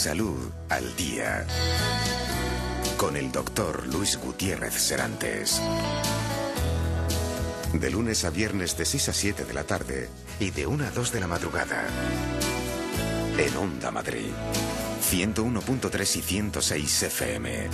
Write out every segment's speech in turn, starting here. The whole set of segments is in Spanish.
Salud al Día. Con el doctor Luis Gutiérrez Serantes. De lunes a viernes de 6 a 7 de la tarde y de 1 a 2 de la madrugada. En Onda Madrid. 101.3 y 106 FM.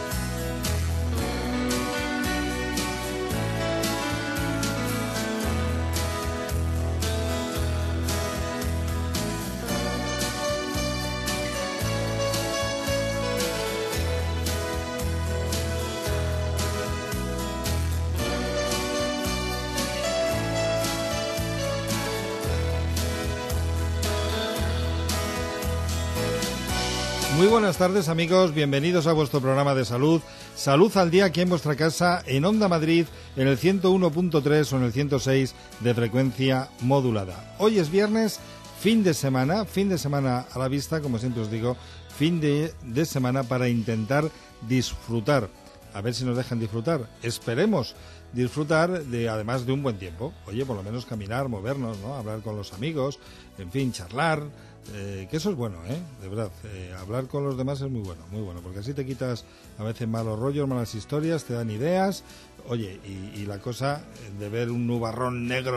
Muy buenas tardes, amigos, bienvenidos a vuestro programa de salud, Salud al Día, aquí en vuestra casa, en Onda Madrid, en el 101.3 o en el 106 de frecuencia modulada. Hoy es viernes, fin de semana a la vista, como siempre os digo, fin de semana para intentar disfrutar, a ver si nos dejan disfrutar, esperemos disfrutar además de un buen tiempo. Oye, por lo menos caminar, movernos, ¿no? Hablar con los amigos, en fin, charlar. Que eso es bueno, de verdad, hablar con los demás es muy bueno, porque así te quitas a veces malos rollos, malas historias, te dan ideas, oye, y la cosa de ver un nubarrón negro,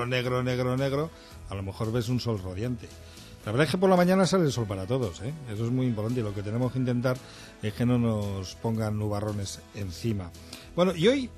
a lo mejor ves un sol radiante. La verdad es que por la mañana sale el sol para todos, eso es muy importante, y lo que tenemos que intentar es que no nos pongan nubarrones encima. Bueno, y hoy,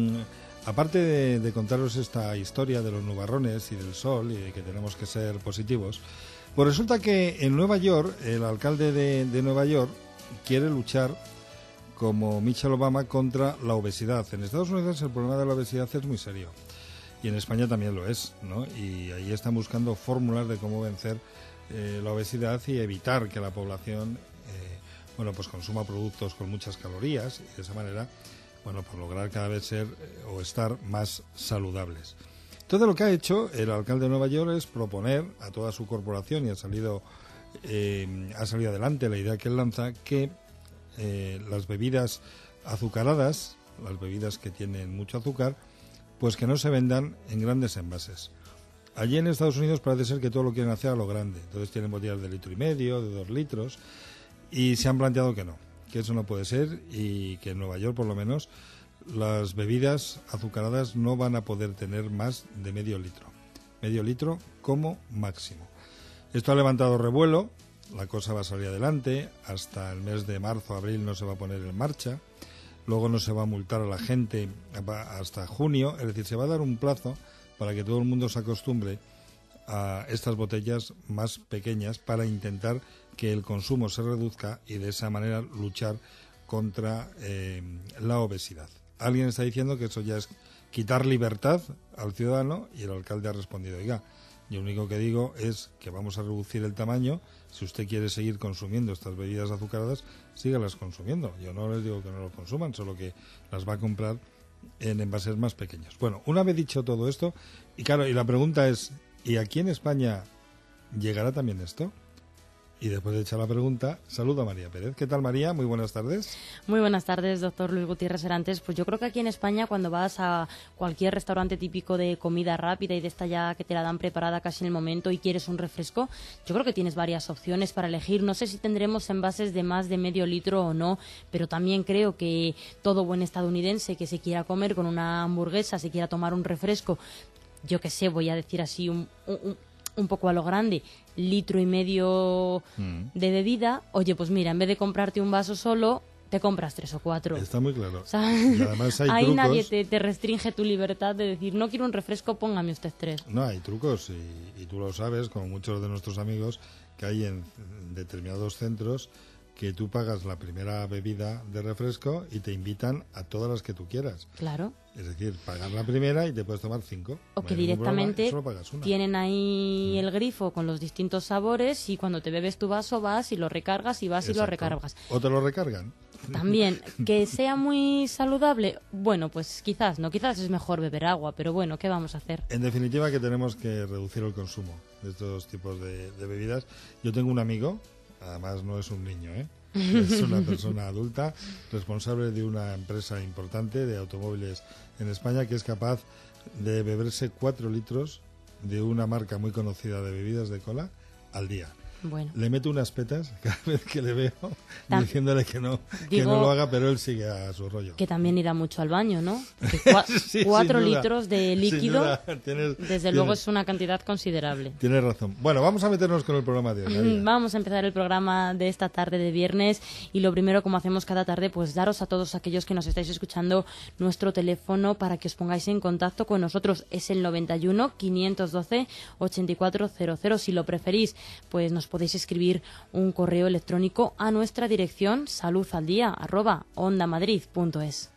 aparte de contaros esta historia de los nubarrones y del sol, y de que tenemos que ser positivos, pues resulta que en Nueva York, el alcalde de Nueva York quiere luchar, como Michelle Obama, contra la obesidad. En Estados Unidos el problema de la obesidad es muy serio, y en España también lo es, ¿no? Y ahí están buscando fórmulas de cómo vencer la obesidad y evitar que la población pues consuma productos con muchas calorías, y de esa manera, pues lograr cada vez ser o estar más saludables. Todo lo que ha hecho el alcalde de Nueva York es proponer a toda su corporación, y ha salido adelante la idea que él lanza, que las bebidas azucaradas, las bebidas que tienen mucho azúcar, pues que no se vendan en grandes envases. Allí en Estados Unidos parece ser que todo lo quieren hacer a lo grande, entonces tienen botellas de 1,5 litros, de 2 litros, y se han planteado que no, que eso no puede ser, y que en Nueva York por lo menos las bebidas azucaradas no van a poder tener más de medio litro como máximo. Esto ha levantado revuelo, la cosa va a salir adelante, hasta el mes de marzo, abril no se va a poner en marcha, luego no se va a multar a la gente hasta junio, es decir, se va a dar un plazo para que todo el mundo se acostumbre a estas botellas más pequeñas para intentar que el consumo se reduzca y de esa manera luchar contra la obesidad. Alguien está diciendo que eso ya es quitar libertad al ciudadano, y el alcalde ha respondido: oiga, yo lo único que digo es que vamos a reducir el tamaño. Si usted quiere seguir consumiendo estas bebidas azucaradas, sígalas consumiendo. Yo no les digo que no lo consuman, solo que las va a comprar en envases más pequeños. Bueno, una vez dicho todo esto, y claro, y la pregunta es, ¿y aquí en España llegará también esto? Y después de echar la pregunta, saludo a María Pérez. ¿Qué tal, María? Muy buenas tardes. Muy buenas tardes, doctor Luis Gutiérrez Serantes. Pues yo creo que aquí en España, cuando vas a cualquier restaurante típico de comida rápida y de esta ya que te la dan preparada casi en el momento y quieres un refresco, yo creo que tienes varias opciones para elegir. No sé si tendremos envases de más de medio litro o no, pero también creo que todo buen estadounidense que se quiera comer con una hamburguesa, se quiera tomar un refresco, yo qué sé, voy a decir así un poco a lo grande, 1,5 litros de bebida, oye, pues mira, en vez de comprarte un vaso solo, te compras 3 o 4. Está muy claro. O sea, y además hay ahí trucos. nadie te restringe tu libertad de decir, no quiero un refresco, póngame usted 3. No, hay trucos, y tú lo sabes, como muchos de nuestros amigos, que hay en determinados centros que tú pagas la primera bebida de refresco y te invitan a todas las que tú quieras. Claro. Es decir, pagar la primera y te puedes tomar 5. O que directamente solo pagas una. Tienen ahí el grifo con los distintos sabores, y cuando te bebes tu vaso vas y lo recargas y vas Exacto. y lo recargas. ¿O te lo recargan? También, que sea muy saludable, bueno, pues quizás no, quizás es mejor beber agua, pero bueno, ¿qué vamos a hacer? En definitiva, que tenemos que reducir el consumo de estos tipos de bebidas. Yo tengo un amigo, además no es un niño, es una persona adulta, responsable de una empresa importante de automóviles en España, que es capaz de beberse 4 litros de una marca muy conocida de bebidas de cola al día. Bueno. Le meto unas petas cada vez que le veo, diciéndole que no lo haga, pero él sigue a su rollo. Que también irá mucho al baño, ¿no? Sí, 4 litros de líquido, desde luego tienes, es una cantidad considerable. Tienes razón. Bueno, vamos a meternos con el programa de hoy. Vamos a empezar el programa de esta tarde de viernes y lo primero, como hacemos cada tarde, pues daros a todos aquellos que nos estáis escuchando nuestro teléfono para que os pongáis en contacto con nosotros. Es el 91 512 8400. Si lo preferís, pues nos podéis escribir un correo electrónico a nuestra dirección saludaldia@ondamadrid.es.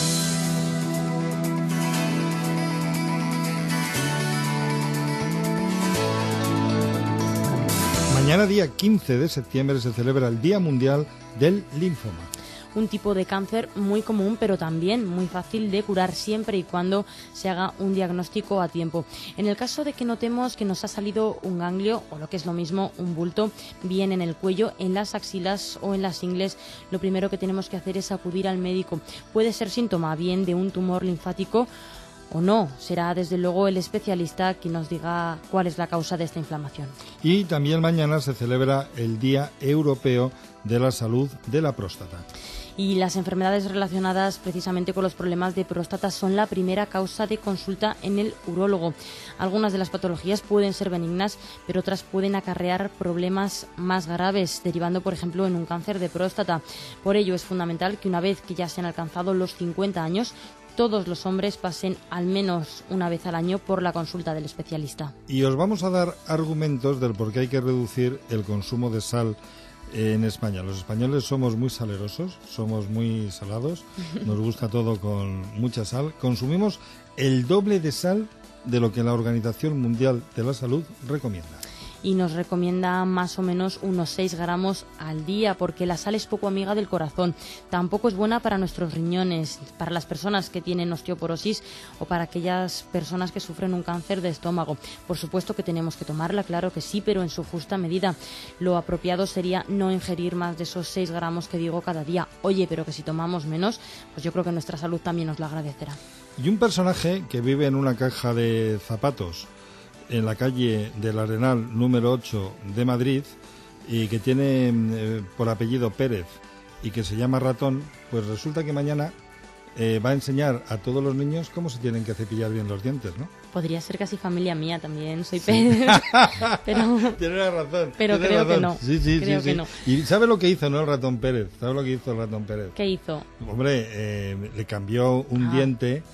Mañana, día 15 de septiembre, se celebra el Día Mundial del Linfoma. Un tipo de cáncer muy común, pero también muy fácil de curar siempre y cuando se haga un diagnóstico a tiempo. En el caso de que notemos que nos ha salido un ganglio, o lo que es lo mismo, un bulto, bien en el cuello, en las axilas o en las ingles, lo primero que tenemos que hacer es acudir al médico. Puede ser síntoma bien de un tumor linfático o no. Será desde luego el especialista quien nos diga cuál es la causa de esta inflamación. Y también mañana se celebra el Día Europeo de la Salud de la Próstata. Y las enfermedades relacionadas precisamente con los problemas de próstata son la primera causa de consulta en el urólogo. Algunas de las patologías pueden ser benignas, pero otras pueden acarrear problemas más graves, derivando, por ejemplo, en un cáncer de próstata. Por ello es fundamental que una vez que ya se han alcanzado los 50 años, todos los hombres pasen al menos una vez al año por la consulta del especialista. Y os vamos a dar argumentos del por qué hay que reducir el consumo de sal en España. Los españoles somos muy salerosos, somos muy salados, nos gusta todo con mucha sal. Consumimos el doble de sal de lo que la Organización Mundial de la Salud recomienda. Y nos recomienda más o menos unos 6 gramos al día, porque la sal es poco amiga del corazón. Tampoco es buena para nuestros riñones, para las personas que tienen osteoporosis o para aquellas personas que sufren un cáncer de estómago. Por supuesto que tenemos que tomarla, claro que sí, pero en su justa medida. Lo apropiado sería no ingerir más de esos 6 gramos que digo cada día. Oye, pero que si tomamos menos, pues yo creo que nuestra salud también nos la agradecerá. Y un personaje que vive en una caja de zapatos en la calle del Arenal número 8 de Madrid y que tiene por apellido Pérez y que se llama Ratón, pues resulta que mañana va a enseñar a todos los niños cómo se tienen que cepillar bien los dientes, ¿no? Podría ser casi familia mía también, soy Pérez, pero... Tienes razón. Pero tienes creo razón. que no. Sí. Que no. ¿Y sabe lo que hizo, no, el Ratón Pérez? ¿Sabe lo que hizo el Ratón Pérez? ¿Qué hizo? Hombre, le cambió un diente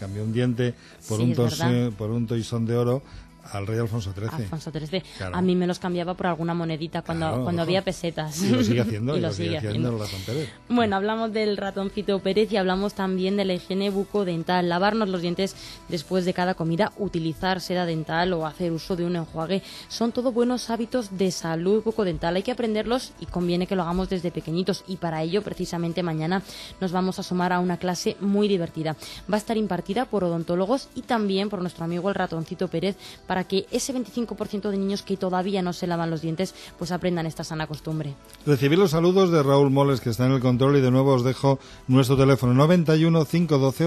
por, sí, por un toisón de oro al rey Alfonso XIII. Alfonso XIII. Claro. A mí me los cambiaba por alguna monedita cuando había pesetas. Y lo sigue haciendo, y lo sigue haciendo el Ratón Pérez. Bueno, hablamos del ratoncito Pérez y hablamos también de la higiene bucodental. Lavarnos los dientes después de cada comida, utilizar seda dental o hacer uso de un enjuague son todo buenos hábitos de salud bucodental. Hay que aprenderlos y conviene que lo hagamos desde pequeñitos. Y para ello, precisamente mañana, nos vamos a sumar a una clase muy divertida. Va a estar impartida por odontólogos y también por nuestro amigo el ratoncito Pérez, para que ese 25% de niños que todavía no se lavan los dientes pues aprendan esta sana costumbre. Recibir los saludos de Raúl Moles, que está en el control, y de nuevo os dejo nuestro teléfono 91 512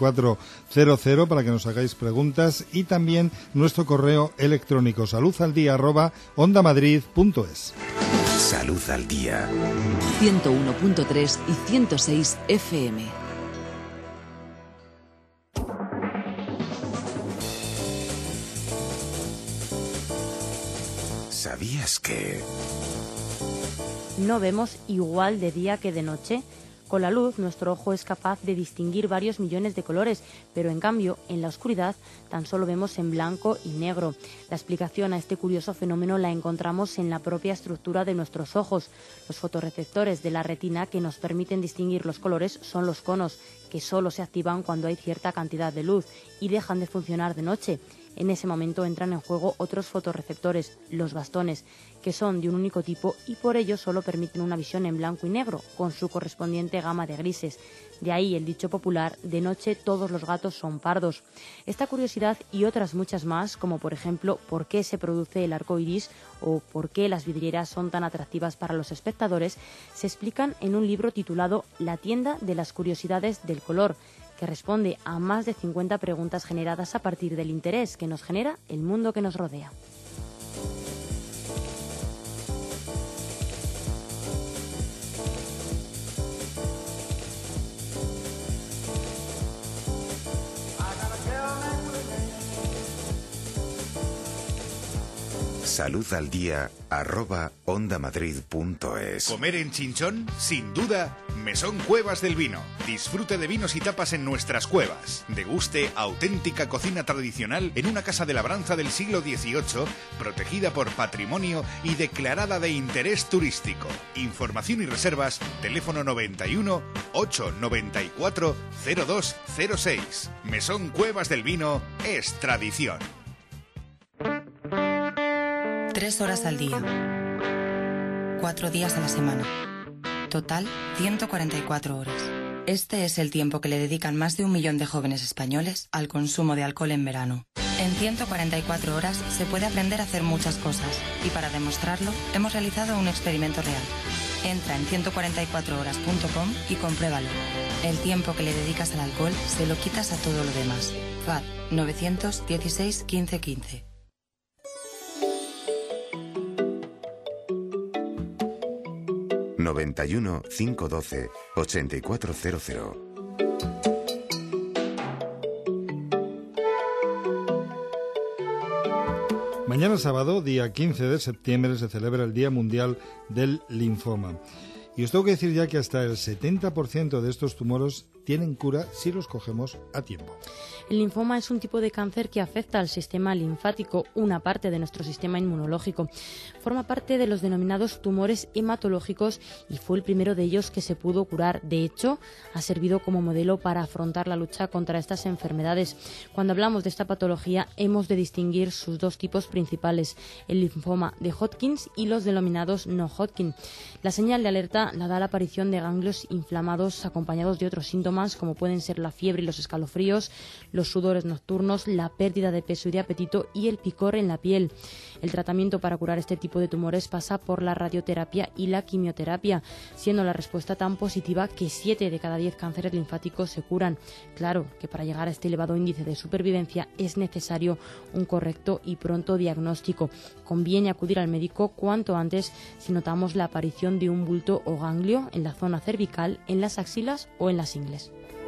8400 para que nos hagáis preguntas, y también nuestro correo electrónico saludaldía@ondamadrid.es. Salud al Día. 101.3 y 106 FM. ¿Sabías que...? No vemos igual de día que de noche. Con la luz, nuestro ojo es capaz de distinguir varios millones de colores, pero en cambio, en la oscuridad, tan solo vemos en blanco y negro. La explicación a este curioso fenómeno la encontramos en la propia estructura de nuestros ojos. Los fotorreceptores de la retina que nos permiten distinguir los colores son los conos, que solo se activan cuando hay cierta cantidad de luz y dejan de funcionar de noche. En ese momento entran en juego otros fotorreceptores, los bastones, que son de un único tipo y por ello solo permiten una visión en blanco y negro, con su correspondiente gama de grises. De ahí el dicho popular, de noche todos los gatos son pardos. Esta curiosidad y otras muchas más, como por ejemplo por qué se produce el arco iris o por qué las vidrieras son tan atractivas para los espectadores, se explican en un libro titulado La tienda de las curiosidades del color, que responde a más de 50 preguntas generadas a partir del interés que nos genera el mundo que nos rodea. saludaldía@ondamadrid.es. ¿Comer en Chinchón? Sin duda, Mesón Cuevas del Vino. Disfrute de vinos y tapas en nuestras cuevas. Deguste auténtica cocina tradicional en una casa de labranza del siglo XVIII, protegida por patrimonio y declarada de interés turístico. Información y reservas, teléfono 91 894 0206. Mesón Cuevas del Vino es tradición. 3 horas al día, 4 días a la semana, total 144 horas. Este es el tiempo que le dedican más de 1 millón de jóvenes españoles al consumo de alcohol en verano. En 144 horas se puede aprender a hacer muchas cosas y para demostrarlo hemos realizado un experimento real. Entra en 144horas.com y compruébalo. El tiempo que le dedicas al alcohol se lo quitas a todo lo demás. FAD 916 15 15. ...91 512 8400. Mañana sábado, día 15 de septiembre, se celebra el Día Mundial del Linfoma. Y os tengo que decir ya que hasta el 70% de estos tumores tienen cura si los cogemos a tiempo. El linfoma es un tipo de cáncer que afecta al sistema linfático, una parte de nuestro sistema inmunológico. Forma parte de los denominados tumores hematológicos y fue el primero de ellos que se pudo curar. De hecho, ha servido como modelo para afrontar la lucha contra estas enfermedades. Cuando hablamos de esta patología, hemos de distinguir sus dos tipos principales, el linfoma de Hodgkin y los denominados no Hodgkin. La señal de alerta la da la aparición de ganglios inflamados acompañados de otros síntomas como pueden ser la fiebre y los escalofríos, los sudores nocturnos, la pérdida de peso y de apetito y el picor en la piel. El tratamiento para curar este tipo de tumores pasa por la radioterapia y la quimioterapia, siendo la respuesta tan positiva que 7 de cada 10 cánceres linfáticos se curan. Claro que para llegar a este elevado índice de supervivencia es necesario un correcto y pronto diagnóstico. Conviene acudir al médico cuanto antes si notamos la aparición de un bulto o ganglio en la zona cervical, en las axilas o en las ingles.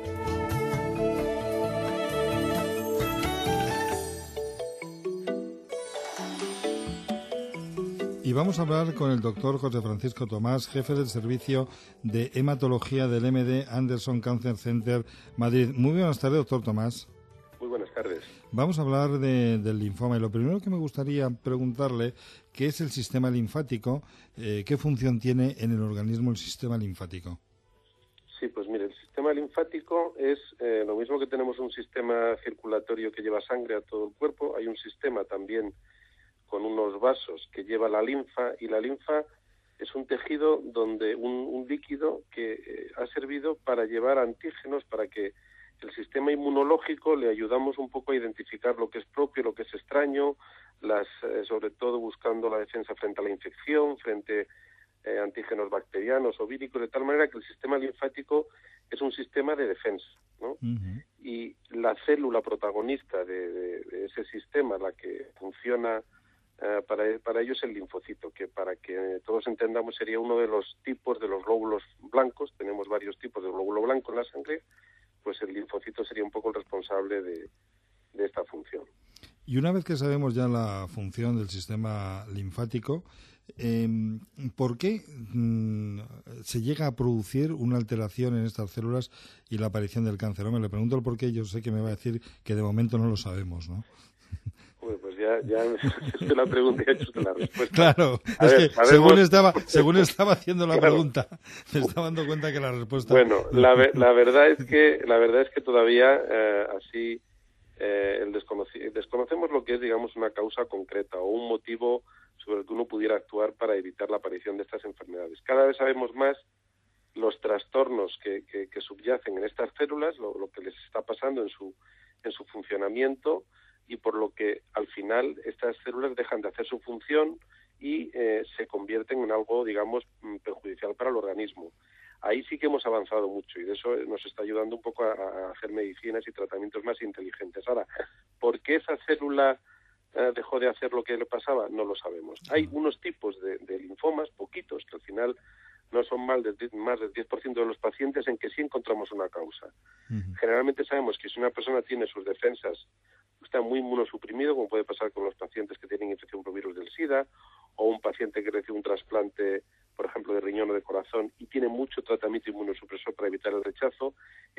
Y vamos a hablar con el doctor José Francisco Tomás, jefe del servicio de hematología del MD Anderson Cancer Center Madrid. Muy buenas tardes, doctor Tomás. Muy buenas tardes. Vamos a hablar del linfoma y lo primero que me gustaría preguntarle, ¿qué es el sistema linfático? ¿Qué función tiene en el organismo el sistema linfático? Sí, pues mire, el sistema linfático es lo mismo que tenemos un sistema circulatorio que lleva sangre a todo el cuerpo, hay un sistema también con unos vasos que lleva la linfa, y la linfa es un tejido donde un líquido que ha servido para llevar antígenos, para que el sistema inmunológico le ayudamos un poco a identificar lo que es propio, lo que es extraño, sobre todo buscando la defensa frente a la infección, frente a antígenos bacterianos o víricos, de tal manera que el sistema linfático es un sistema de defensa, ¿no? Uh-huh. Y la célula protagonista de ese sistema, la que funciona para ello, es el linfocito, que para que todos entendamos sería uno de los tipos de los glóbulos blancos. Tenemos varios tipos de glóbulo blanco en la sangre, pues el linfocito sería un poco el responsable de esta función. Y una vez que sabemos ya la función del sistema linfático, ¿por qué se llega a producir una alteración en estas células y la aparición del cáncer? Hombre, le pregunto el por qué, yo sé que me va a decir que de momento no lo sabemos, ¿no? Pues ya es la pregunta y ha hecho la respuesta. Claro, según estaba haciendo la pregunta, me estaba dando cuenta que la respuesta... Bueno, la verdad es que todavía así desconocemos lo que es, digamos, una causa concreta o un motivo sobre el que uno pudiera actuar para evitar la aparición de estas enfermedades. Cada vez sabemos más los trastornos que subyacen en estas células, lo que les está pasando en su funcionamiento, y por lo que al final estas células dejan de hacer su función y se convierten en algo, digamos, perjudicial para el organismo. Ahí sí que hemos avanzado mucho y de eso nos está ayudando un poco a hacer medicinas y tratamientos más inteligentes. Ahora, ¿por qué esa célula dejó de hacer lo que le pasaba? No lo sabemos. Hay unos tipos de linfomas, poquitos, que al final no son más del 10% de los pacientes en que sí encontramos una causa. Uh-huh. Generalmente sabemos que si una persona tiene sus defensas está muy inmunosuprimido, como puede pasar con los pacientes que tienen infección por virus del SIDA, o un paciente que recibe un trasplante, por ejemplo, de riñón o de corazón, y tiene mucho tratamiento inmunosupresor para evitar el rechazo.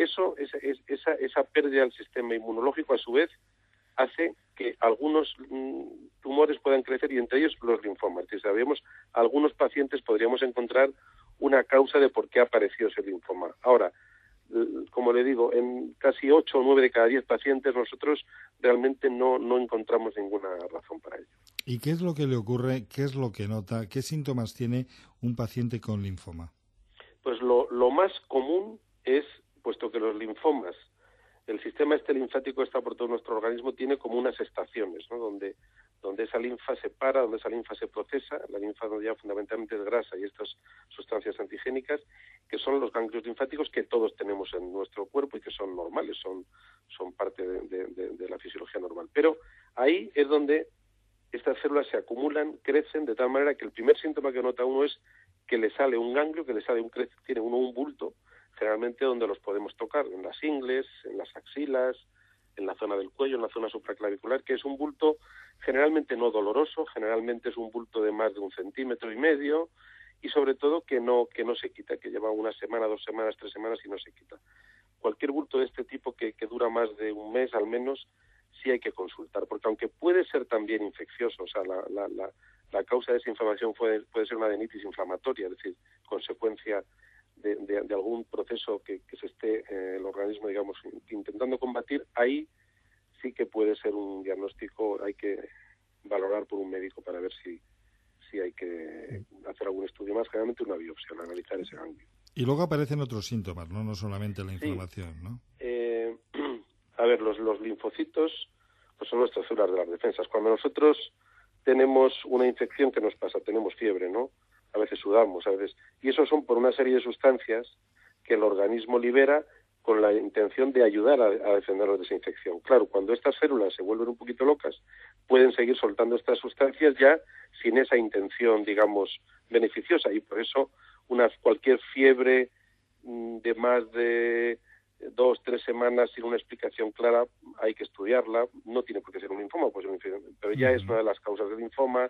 Esa pérdida del sistema inmunológico, a su vez, hace que algunos tumores puedan crecer, y entre ellos los linfomas. Si sabemos, algunos pacientes podríamos encontrar una causa de por qué ha aparecido ese linfoma. Ahora, como le digo, en casi 8 o 9 de cada 10 pacientes nosotros realmente no encontramos ninguna razón para ello. ¿Y qué es lo que le ocurre, qué es lo que nota, qué síntomas tiene un paciente con linfoma? Pues lo más común es, puesto que los linfomas, el sistema linfático está por todo nuestro organismo, tiene como unas estaciones, ¿no? donde esa linfa se para, donde esa linfa se procesa. La linfa ya fundamentalmente es grasa y estas sustancias antigénicas, que son los ganglios linfáticos que todos tenemos en nuestro cuerpo y que son normales, son parte de la fisiología normal. Pero ahí es donde estas células se acumulan, crecen, de tal manera que el primer síntoma que nota uno es que le sale un ganglio, tiene uno un bulto, generalmente donde los podemos tocar, en las ingles, en las axilas, en la zona del cuello, en la zona supraclavicular, que es un bulto generalmente no doloroso, generalmente es un bulto de más de 1,5 centímetros, y sobre todo que no se quita, que lleva 1 semana, 2 semanas, 3 semanas y no se quita. Cualquier bulto de este tipo que dura más de un mes al menos, sí hay que consultar, porque aunque puede ser también infeccioso, o sea, la causa de esa inflamación puede ser una adenitis inflamatoria, es decir, consecuencia de algún proceso que se esté el organismo, digamos, intentando combatir, ahí sí que puede ser un diagnóstico, hay que valorar por un médico para ver si hay que hacer algún estudio más, generalmente una biopsia, analizar ese ganglio. Y luego aparecen otros síntomas, no solamente la inflamación, sí. ¿no? A ver, los linfocitos pues son nuestras células de las defensas. Cuando nosotros tenemos una infección, ¿qué nos pasa? Tenemos fiebre, ¿no? A veces sudamos, y eso son por una serie de sustancias que el organismo libera con la intención de ayudar a defendernos de esa infección. Claro, cuando estas células se vuelven un poquito locas, pueden seguir soltando estas sustancias ya sin esa intención, digamos, beneficiosa, y por eso cualquier fiebre de más de 2, 3 semanas sin una explicación clara hay que estudiarla. No tiene por qué ser un linfoma, pues pero ya es una de las causas del linfoma.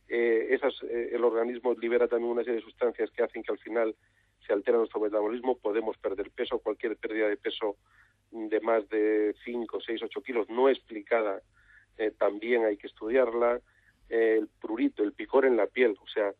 El organismo libera también una serie de sustancias que hacen que al final se altera nuestro metabolismo, podemos perder peso. Cualquier pérdida de peso de más de 5, 6, 8 kilos no explicada, también hay que estudiarla. El prurito, el picor en la piel, o sea,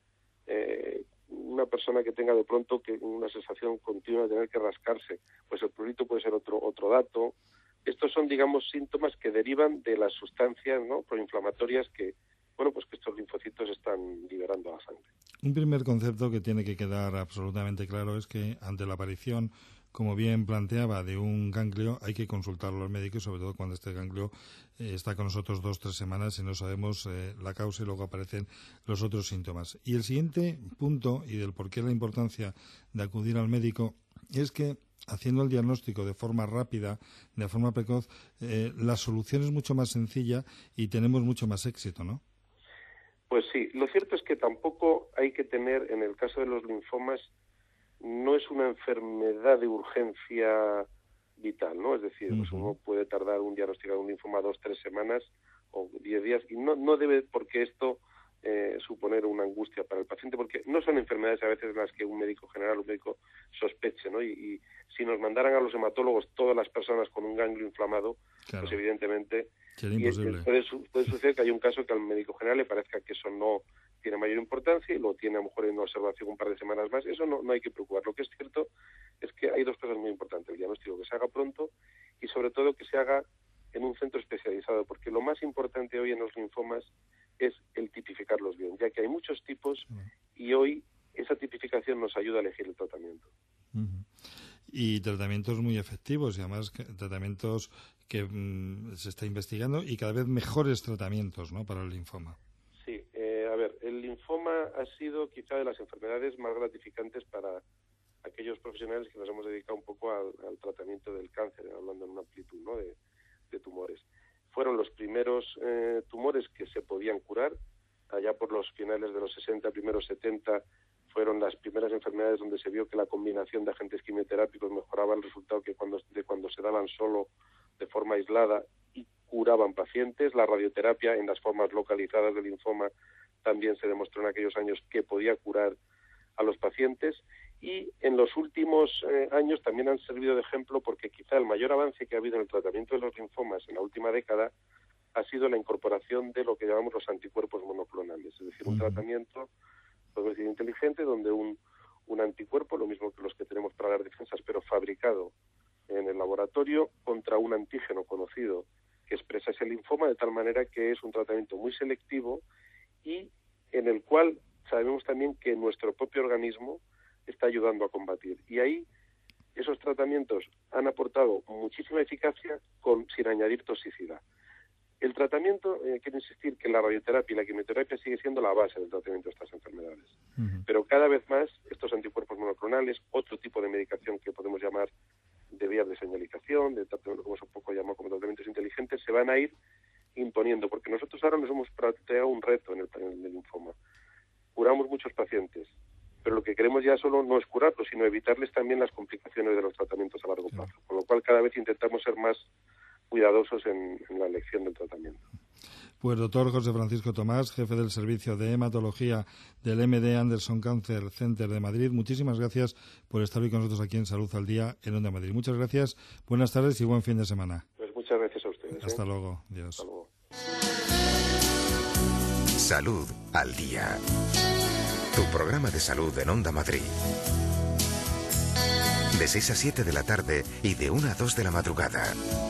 una persona que tenga de pronto una sensación continua de tener que rascarse, pues el prurito puede ser otro dato. Estos son, digamos, síntomas que derivan de las sustancias, ¿no?, proinflamatorias que estos linfocitos están liberando a la sangre. Un primer concepto que tiene que quedar absolutamente claro es que ante la aparición, como bien planteaba, de un ganglio, hay que consultarlo al médico, sobre todo cuando este ganglio está con nosotros 2 o 3 semanas y no sabemos la causa, y luego aparecen los otros síntomas. Y el siguiente punto, y del por qué la importancia de acudir al médico, es que haciendo el diagnóstico de forma rápida, de forma precoz, la solución es mucho más sencilla y tenemos mucho más éxito, ¿no? Pues sí, lo cierto es que tampoco hay que tener, en el caso de los linfomas, no es una enfermedad de urgencia vital, ¿no? Es decir, pues uno puede tardar un diagnosticar un linfoma 2, 3 semanas o 10 días, y no debe porque esto suponer una angustia para el paciente, porque no son enfermedades a veces en las que un médico general, un médico sospeche, ¿no? Y si nos mandaran a los hematólogos todas las personas con un ganglio inflamado, claro, pues evidentemente sería imposible. Puede suceder que hay un caso que al médico general le parezca que eso no tiene mayor importancia y lo tiene a lo mejor en una observación un par de semanas más. Eso no hay que preocupar. Lo que es cierto es que hay 2 cosas muy importantes: el diagnóstico, que se haga pronto, y sobre todo que se haga en un centro especializado, porque lo más importante hoy en los linfomas es el tipificarlos bien, ya que hay muchos tipos y hoy esa tipificación nos ayuda a elegir el tratamiento. Y tratamientos muy efectivos, y además tratamientos que se está investigando, y cada vez mejores tratamientos, ¿no?, para el linfoma. Sí, el linfoma ha sido quizá de las enfermedades más gratificantes para aquellos profesionales que nos hemos dedicado un poco al tratamiento del cáncer, hablando en una amplitud, ¿no?, de tumores. Fueron los primeros tumores que se podían curar, allá por los finales de los 60, primeros 70, fueron las primeras enfermedades donde se vio que la combinación de agentes quimioterápicos mejoraba el resultado que cuando se daban solo de forma aislada, y curaban pacientes. La radioterapia en las formas localizadas del linfoma también se demostró en aquellos años que podía curar a los pacientes, y en los últimos años también han servido de ejemplo porque quizá el mayor avance que ha habido en el tratamiento de los linfomas en la última década ha sido la incorporación de lo que llamamos los anticuerpos monoclonales, es decir, un tratamiento, podemos decir, inteligente, donde un anticuerpo, lo mismo que los que tenemos para las defensas, pero fabricado en el laboratorio contra un antígeno conocido que expresa ese linfoma, de tal manera que es un tratamiento muy selectivo y en el cual sabemos también que nuestro propio organismo está ayudando a combatir. Y ahí esos tratamientos han aportado muchísima eficacia sin añadir toxicidad. El tratamiento, quiero insistir que la radioterapia y la quimioterapia sigue siendo la base del tratamiento de estas enfermedades. Pero cada vez más estos anticuerpos monoclonales, otro tipo de medicación que podemos llamar de vías de señalización, como es un poco llamado como tratamientos inteligentes, se van a ir imponiendo, porque nosotros ahora nos hemos planteado un reto en el linfoma. Curamos muchos pacientes, pero lo que queremos ya solo no es curarlos, sino evitarles también las complicaciones de los tratamientos a largo plazo, con lo cual cada vez intentamos ser más cuidadosos en la elección del tratamiento. Pues doctor José Francisco Tomás, jefe del servicio de hematología del MD Anderson Cancer Center de Madrid, muchísimas gracias por estar hoy con nosotros aquí en Salud al Día en Onda Madrid. Muchas gracias, buenas tardes y buen fin de semana. Pues muchas gracias a ustedes. Hasta luego, adiós. Hasta luego. Salud al Día. Tu programa de salud en Onda Madrid. De 6 a 7 de la tarde y de 1 a 2 de la madrugada.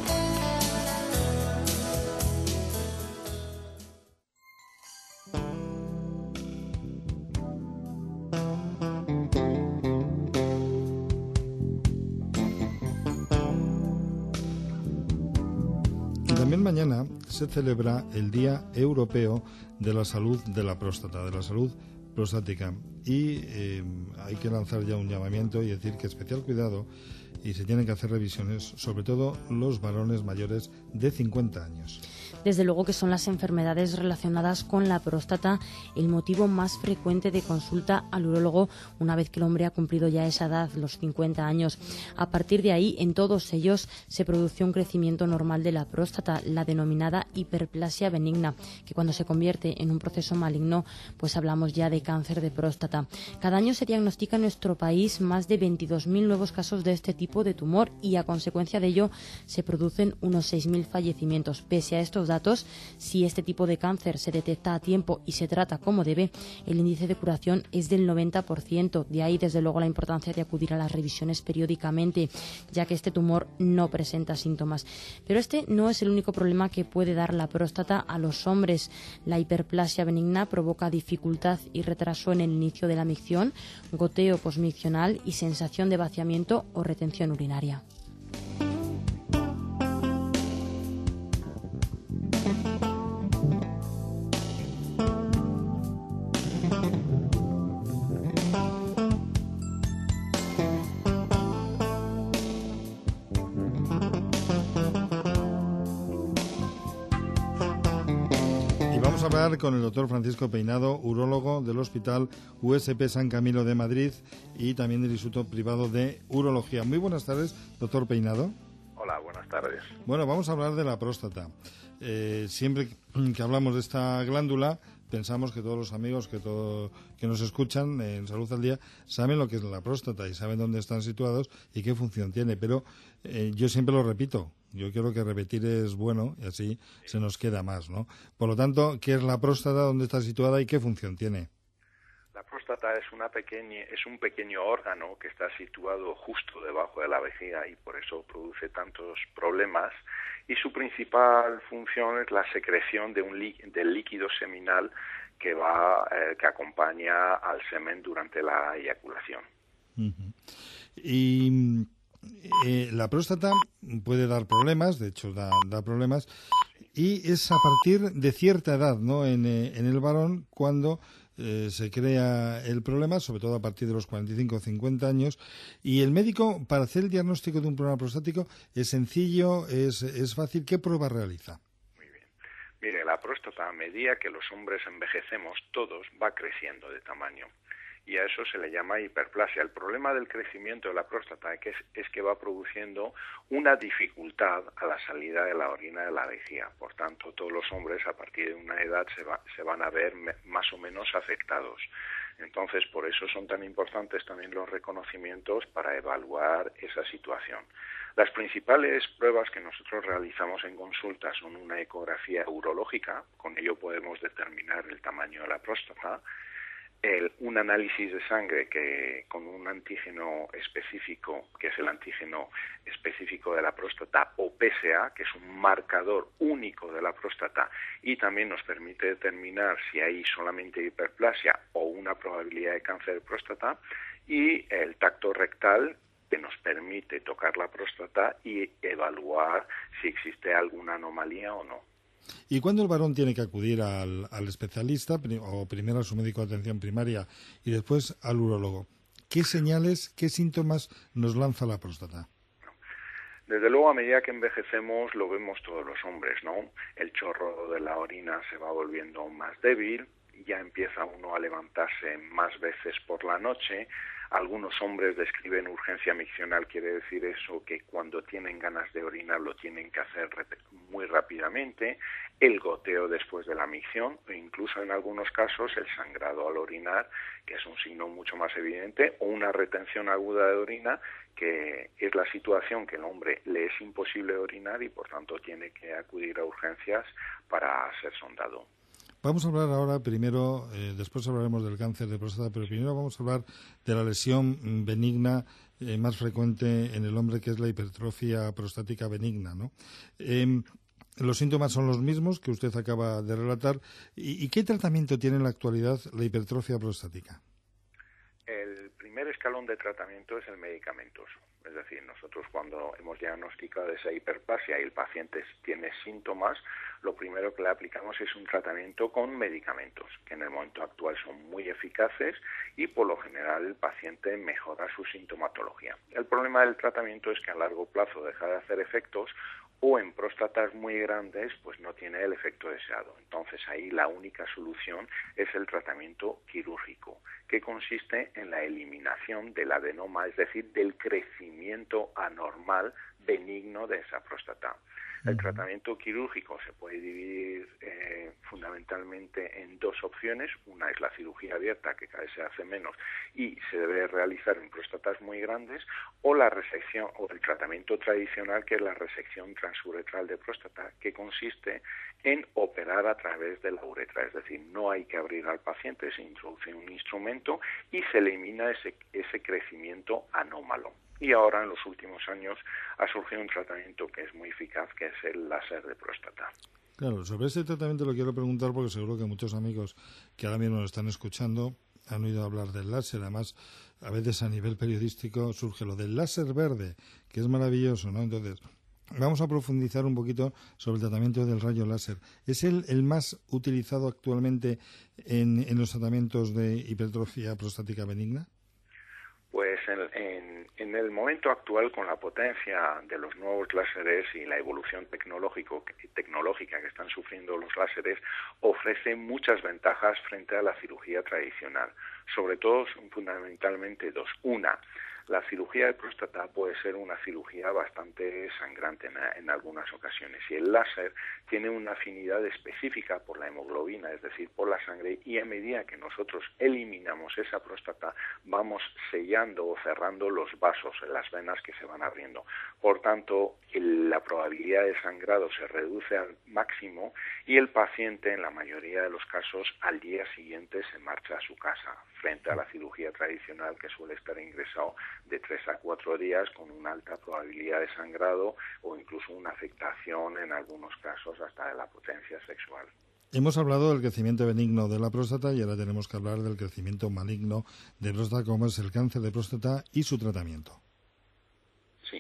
También mañana se celebra el Día Europeo de la Salud de la Próstata, de la salud prostática. Y hay que lanzar ya un llamamiento y decir que especial cuidado y se tienen que hacer revisiones, sobre todo los varones mayores de 50 años. Desde luego que son las enfermedades relacionadas con la próstata el motivo más frecuente de consulta al urólogo una vez que el hombre ha cumplido ya esa edad, los 50 años. A partir de ahí, en todos ellos se produce un crecimiento normal de la próstata, la denominada hiperplasia benigna, que cuando se convierte en un proceso maligno, pues hablamos ya de cáncer de próstata. Cada año se diagnostica en nuestro país más de 22.000 nuevos casos de este tipo de tumor y a consecuencia de ello se producen unos 6.000 fallecimientos. Pese a estos datos, si este tipo de cáncer se detecta a tiempo y se trata como debe, el índice de curación es del 90%. De ahí, desde luego, la importancia de acudir a las revisiones periódicamente, ya que este tumor no presenta síntomas. Pero este no es el único problema que puede dar la próstata a los hombres. La hiperplasia benigna provoca dificultad y retraso en el inicio de la micción, goteo posmiccional y sensación de vaciamiento o retención urinaria. Con el doctor Francisco Peinado, urólogo del Hospital USP San Camilo de Madrid y también del Instituto Privado de Urología. Muy buenas tardes, doctor Peinado. Hola, buenas tardes. Bueno, vamos a hablar de la próstata. Siempre que hablamos de esta glándula, pensamos que todos los amigos que nos escuchan en Salud al Día saben lo que es la próstata y saben dónde están situados y qué función tiene, pero yo siempre lo repito. Yo creo que repetir es bueno y así se nos queda más, ¿no? Por lo tanto, ¿qué es la próstata? ¿Dónde está situada y qué función tiene? La próstata es un pequeño órgano que está situado justo debajo de la vejiga y por eso produce tantos problemas. Y su principal función es la secreción del líquido seminal que acompaña al semen durante la eyaculación. Uh-huh. Y la próstata puede dar problemas, de hecho da problemas, y es a partir de cierta edad, ¿no? En el varón cuando se crea el problema, sobre todo a partir de los 45 o 50 años, y el médico, para hacer el diagnóstico de un problema prostático, es sencillo, es fácil. ¿Qué prueba realiza? Muy bien. Mire, la próstata, a medida que los hombres envejecemos, todos va creciendo de tamaño. y a eso se le llama hiperplasia. El problema del crecimiento de la próstata es que va produciendo una dificultad a la salida de la orina de la vejiga. Por tanto, todos los hombres a partir de una edad se van a ver más o menos afectados. Entonces, por eso son tan importantes también los reconocimientos para evaluar esa situación. Las principales pruebas que nosotros realizamos en consulta son una ecografía urológica, con ello podemos determinar el tamaño de la próstata, un análisis de sangre que con un antígeno específico, que es el antígeno específico de la próstata, o PSA, que es un marcador único de la próstata, y también nos permite determinar si hay solamente hiperplasia o una probabilidad de cáncer de próstata, y el tacto rectal, que nos permite tocar la próstata y evaluar si existe alguna anomalía o no. ¿Y cuándo el varón tiene que acudir al especialista, o primero a su médico de atención primaria y después al urólogo? ¿Qué señales, qué síntomas nos lanza la próstata? Desde luego, a medida que envejecemos, lo vemos todos los hombres, ¿no? El chorro de la orina se va volviendo más débil, ya empieza uno a levantarse más veces por la noche. Algunos hombres describen urgencia miccional, quiere decir eso, que cuando tienen ganas de orinar lo tienen que hacer muy rápidamente, el goteo después de la micción, e incluso en algunos casos el sangrado al orinar, que es un signo mucho más evidente, o una retención aguda de orina, que es la situación que el hombre le es imposible orinar y por tanto tiene que acudir a urgencias para ser sondado. Vamos a hablar ahora primero, después hablaremos del cáncer de próstata, pero primero vamos a hablar de la lesión benigna más frecuente en el hombre, que es la hipertrofia prostática benigna, ¿no? Los síntomas son los mismos que usted acaba de relatar. ¿Y qué tratamiento tiene en la actualidad la hipertrofia prostática? El primer escalón de tratamiento es el medicamentoso. Es decir, nosotros cuando hemos diagnosticado esa hiperplasia y el paciente tiene síntomas, lo primero que le aplicamos es un tratamiento con medicamentos, que en el momento actual son muy eficaces y por lo general el paciente mejora su sintomatología. El problema del tratamiento es que a largo plazo deja de hacer efectos, o en próstatas muy grandes pues no tiene el efecto deseado. Entonces ahí la única solución es el tratamiento quirúrgico, que consiste en la eliminación del adenoma, es decir, del crecimiento anormal benigno de esa próstata. El tratamiento quirúrgico se puede dividir fundamentalmente en dos opciones. Una es la cirugía abierta, que cada vez se hace menos y se debe realizar en próstatas muy grandes, o la resección o el tratamiento tradicional, que es la resección transuretral de próstata, que consiste en operar a través de la uretra, es decir, no hay que abrir al paciente, se introduce un instrumento y se elimina ese crecimiento anómalo. Y ahora, en los últimos años, ha surgido un tratamiento que es muy eficaz, que es el láser de próstata. Claro, sobre ese tratamiento lo quiero preguntar porque seguro que muchos amigos que ahora mismo lo están escuchando han oído hablar del láser. Además, a veces a nivel periodístico surge lo del láser verde, que es maravilloso, ¿no? Entonces, vamos a profundizar un poquito sobre el tratamiento del rayo láser. ¿Es el más utilizado actualmente en los tratamientos de hipertrofia prostática benigna? Pues en el momento actual, con la potencia de los nuevos láseres y la evolución tecnológica que están sufriendo los láseres, ofrece muchas ventajas frente a la cirugía tradicional. Sobre todo, fundamentalmente dos. Una, la cirugía de próstata puede ser una cirugía bastante sangrante en algunas ocasiones, y el láser tiene una afinidad específica por la hemoglobina, es decir, por la sangre, y a medida que nosotros eliminamos esa próstata, vamos sellando o cerrando los vasos, las venas que se van abriendo. Por tanto, la probabilidad de sangrado se reduce al máximo y el paciente, en la mayoría de los casos, al día siguiente se marcha a su casa, frente a la cirugía tradicional, que suele estar ingresado de 3 a 4 días con una alta probabilidad de sangrado o incluso una afectación en algunos casos hasta de la potencia sexual. Hemos hablado del crecimiento benigno de la próstata y ahora tenemos que hablar del crecimiento maligno de próstata, como es el cáncer de próstata y su tratamiento. Sí.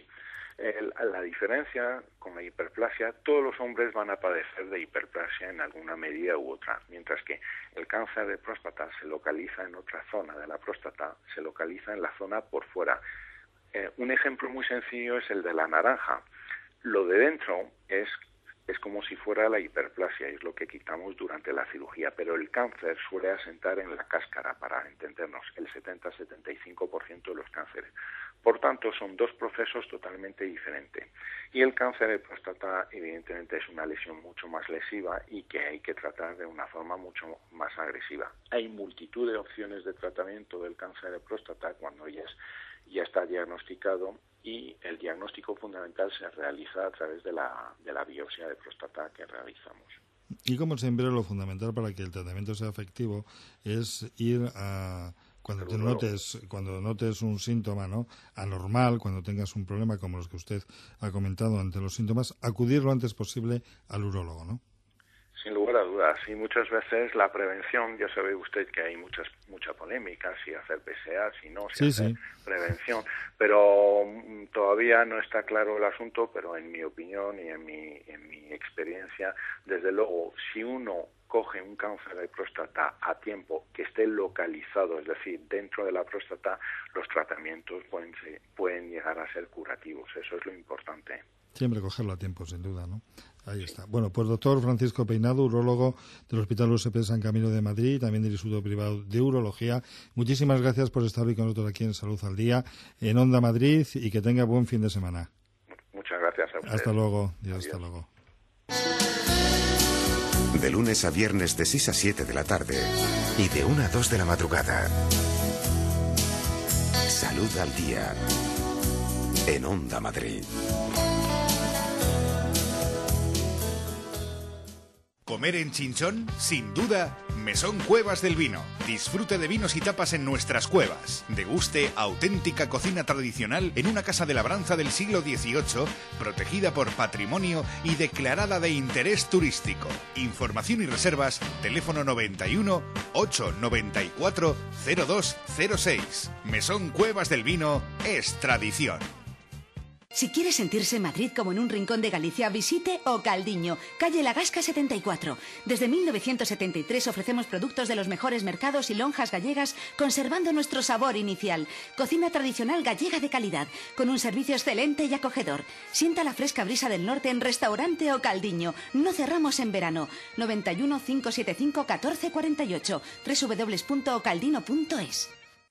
La diferencia con la hiperplasia, todos los hombres van a padecer de hiperplasia en alguna medida u otra, mientras que el cáncer de próstata se localiza en otra zona de la próstata, se localiza en la zona por fuera. Un ejemplo muy sencillo es el de la naranja. Lo de dentro es es como si fuera la hiperplasia, es lo que quitamos durante la cirugía, pero el cáncer suele asentar en la cáscara, para entendernos, el 70-75% de los cánceres. Por tanto, son dos procesos totalmente diferentes. Y el cáncer de próstata, evidentemente, es una lesión mucho más lesiva y que hay que tratar de una forma mucho más agresiva. Hay multitud de opciones de tratamiento del cáncer de próstata cuando ya está diagnosticado, y el diagnóstico fundamental se realiza a través de la biopsia de próstata que realizamos. Y como siempre, lo fundamental para que el tratamiento sea efectivo es ir a... Cuando notes un síntoma, ¿no?, anormal, cuando tengas un problema como los que usted ha comentado ante los síntomas, acudir lo antes posible al urólogo, ¿no? Sin lugar a dudas, y muchas veces la prevención, ya sabe usted que hay mucha polémica, si hacer PSA, si no, hacer prevención, pero todavía no está claro el asunto, pero en mi opinión y en mi experiencia, desde luego, si uno coge un cáncer de próstata a tiempo, que esté localizado, es decir, dentro de la próstata, los tratamientos pueden llegar a ser curativos. Eso es lo importante. Siempre cogerlo a tiempo, sin duda, ¿no? Ahí está. Bueno, pues doctor Francisco Peinado, urólogo del Hospital USP San Camilo de Madrid y también del Instituto Privado de Urología. Muchísimas gracias por estar hoy con nosotros aquí en Salud al Día, en Onda Madrid, y que tenga buen fin de semana. Muchas gracias a usted. Hasta luego. Dios, hasta luego. De lunes a viernes de 6 a 7 de la tarde y de 1 a 2 de la madrugada. Salud al Día en Onda Madrid. ¿Comer en Chinchón? Sin duda, Mesón Cuevas del Vino. Disfrute de vinos y tapas en nuestras cuevas. Deguste auténtica cocina tradicional en una casa de labranza del siglo XVIII, protegida por patrimonio y declarada de interés turístico. Información y reservas, teléfono 91 894 0206. Mesón Cuevas del Vino es tradición. Si quiere sentirse Madrid como en un rincón de Galicia, visite O Caldiño, calle La Gasca 74. Desde 1973 ofrecemos productos de los mejores mercados y lonjas gallegas, conservando nuestro sabor inicial. Cocina tradicional gallega de calidad, con un servicio excelente y acogedor. Sienta la fresca brisa del norte en Restaurante O Caldiño. No cerramos en verano. 91 575 1448. www.ocaldino.es.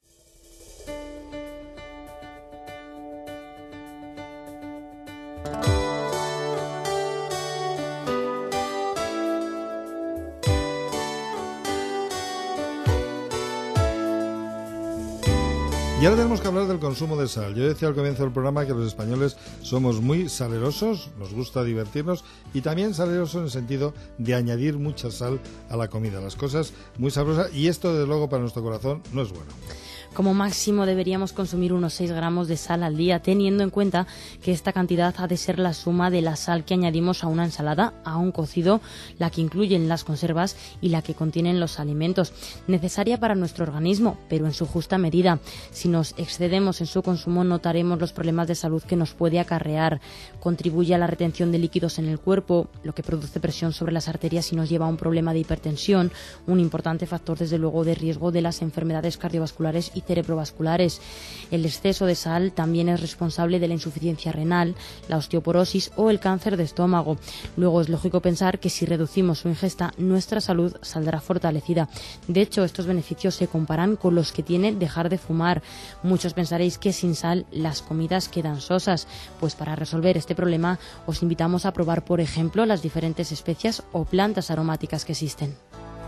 Y ahora tenemos que hablar del consumo de sal. Yo decía al comienzo del programa que los españoles somos muy salerosos, nos gusta divertirnos, y también salerosos en el sentido de añadir mucha sal a la comida, las cosas muy sabrosas, y esto desde luego para nuestro corazón no es bueno. Como máximo deberíamos consumir unos 6 gramos de sal al día, teniendo en cuenta que esta cantidad ha de ser la suma de la sal que añadimos a una ensalada, a un cocido, la que incluyen las conservas y la que contienen los alimentos, necesaria para nuestro organismo, pero en su justa medida. Si nos excedemos en su consumo, notaremos los problemas de salud que nos puede acarrear. Contribuye a la retención de líquidos en el cuerpo, lo que produce presión sobre las arterias y nos lleva a un problema de hipertensión, un importante factor desde luego de riesgo de las enfermedades cardiovasculares y cerebrovasculares. El exceso de sal también es responsable de la insuficiencia renal, la osteoporosis o el cáncer de estómago. Luego es lógico pensar que si reducimos su ingesta, nuestra salud saldrá fortalecida. De hecho, estos beneficios se comparan con los que tiene dejar de fumar. Muchos pensaréis que sin sal las comidas quedan sosas. Pues para resolver este problema os invitamos a probar, por ejemplo, las diferentes especias o plantas aromáticas que existen.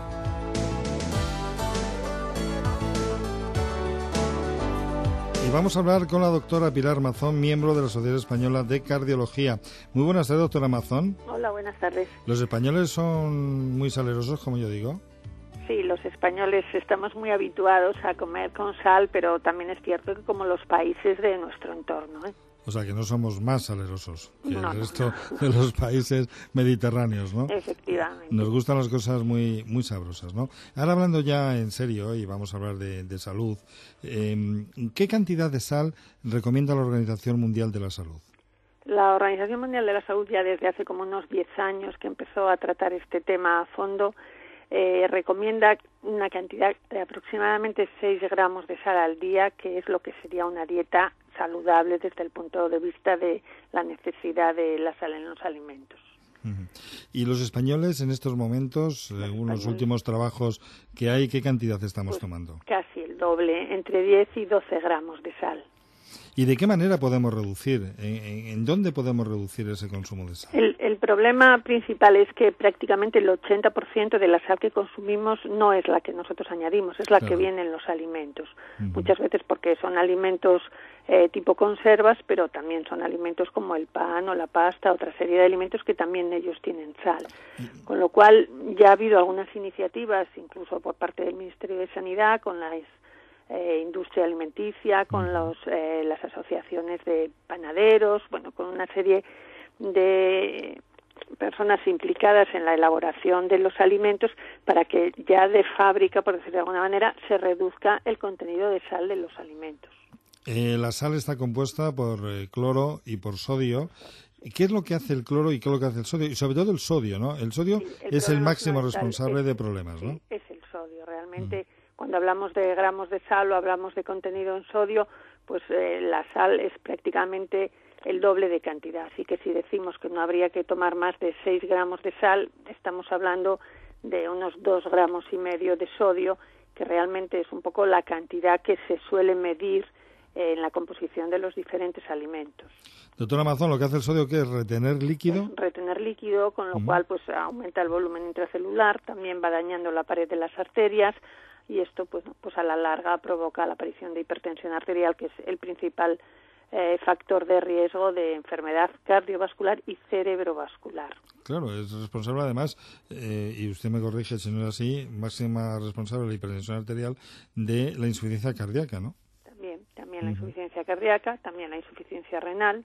Y vamos a hablar con la doctora Pilar Mazón, miembro de la Sociedad Española de Cardiología. Muy buenas tardes, doctora Mazón. Hola, buenas tardes. ¿Los españoles son muy salerosos, como yo digo? Sí, los españoles estamos muy habituados a comer con sal, pero también es cierto que como los países de nuestro entorno, ¿eh? O sea, que no somos más salerosos que no, el resto de los países mediterráneos, ¿no? Efectivamente. Nos gustan las cosas muy muy sabrosas, ¿no? Ahora hablando ya en serio, y vamos a hablar de salud, ¿qué cantidad de sal recomienda la Organización Mundial de la Salud? La Organización Mundial de la Salud ya desde hace como unos 10 años que empezó a tratar este tema a fondo, recomienda una cantidad de aproximadamente 6 gramos de sal al día, que es lo que sería una dieta saludable desde el punto de vista de la necesidad de la sal en los alimentos. ¿Y los españoles en estos momentos, según los últimos trabajos que hay, qué cantidad estamos tomando? Casi el doble, entre 10 y 12 gramos de sal. ¿Y de qué manera podemos reducir? ¿En dónde podemos reducir ese consumo de sal? El problema principal es que prácticamente el 80% de la sal que consumimos no es la que nosotros añadimos, es la que viene en los alimentos. Muchas veces porque son alimentos tipo conservas, pero también son alimentos como el pan o la pasta, otra serie de alimentos que también ellos tienen sal. Con lo cual ya ha habido algunas iniciativas, incluso por parte del Ministerio de Sanidad, con la industria alimenticia, con las asociaciones de panaderos, bueno, con una serie de personas implicadas en la elaboración de los alimentos para que ya de fábrica, por decirlo de alguna manera, se reduzca el contenido de sal de los alimentos. La sal está compuesta por cloro y por sodio. ¿Qué es lo que hace el cloro y qué es lo que hace el sodio? Y sobre todo el sodio, ¿no? El sodio es el máximo responsable de problemas, ¿no? Sí, es el sodio. Realmente, cuando hablamos de gramos de sal o hablamos de contenido en sodio, pues la sal es prácticamente el doble de cantidad. Así que si decimos que no habría que tomar más de 6 gramos de sal, estamos hablando de unos 2,5 gramos de sodio, que realmente es un poco la cantidad que se suele medir en la composición de los diferentes alimentos. Doctora Mazón, ¿lo que hace el sodio qué es? ¿Retener líquido? Es retener líquido, con lo cual pues aumenta el volumen intracelular, también va dañando la pared de las arterias, y esto pues a la larga provoca la aparición de hipertensión arterial, que es el principal factor de riesgo de enfermedad cardiovascular y cerebrovascular. Claro, es responsable además, y usted me corrige si no es así, máxima responsable de la hipertensión arterial, de la insuficiencia cardíaca, ¿no? También la insuficiencia cardíaca, también la insuficiencia renal,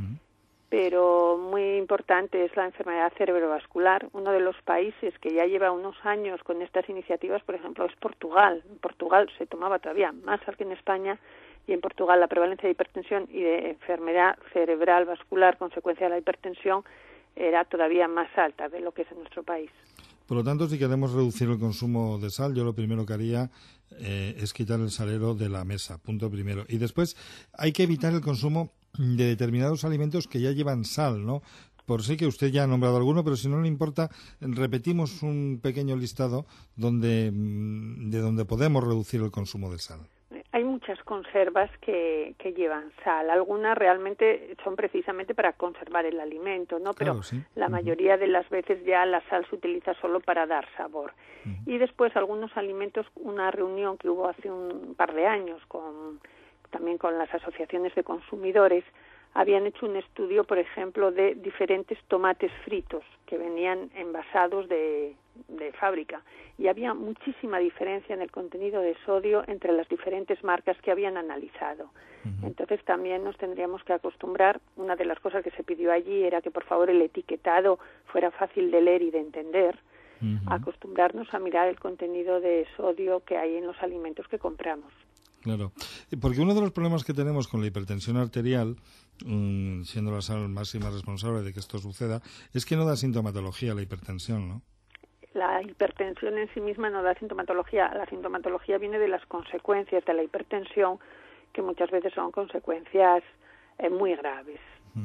pero muy importante es la enfermedad cerebrovascular. Uno de los países que ya lleva unos años con estas iniciativas, por ejemplo, es Portugal. En Portugal se tomaba todavía más sal que en España, y en Portugal la prevalencia de hipertensión y de enfermedad cerebral vascular consecuencia de la hipertensión era todavía más alta de lo que es en nuestro país. Por lo tanto, si queremos reducir el consumo de sal, yo lo primero que haría es quitar el salero de la mesa, punto primero. Y después hay que evitar el consumo de determinados alimentos que ya llevan sal, ¿no? Por sí que usted ya ha nombrado alguno, pero si no le importa, repetimos un pequeño listado de donde podemos reducir el consumo de sal. Hay muchas conservas que llevan sal. Algunas realmente son precisamente para conservar el alimento, ¿no? Pero claro, la mayoría de las veces ya la sal se utiliza solo para dar sabor. Y después algunos alimentos, una reunión que hubo hace un par de años también con las asociaciones de consumidores, habían hecho un estudio, por ejemplo, de diferentes tomates fritos que venían envasados de fábrica, y había muchísima diferencia en el contenido de sodio entre las diferentes marcas que habían analizado. Entonces también nos tendríamos que acostumbrar. Una de las cosas que se pidió allí era que por favor el etiquetado fuera fácil de leer y de entender, acostumbrarnos a mirar el contenido de sodio que hay en los alimentos que compramos. Claro, porque uno de los problemas que tenemos con la hipertensión arterial, siendo la sal máxima responsable de que esto suceda, es que no da sintomatología la hipertensión, ¿no? La hipertensión en sí misma no da sintomatología. La sintomatología viene de las consecuencias de la hipertensión, que muchas veces son consecuencias muy graves.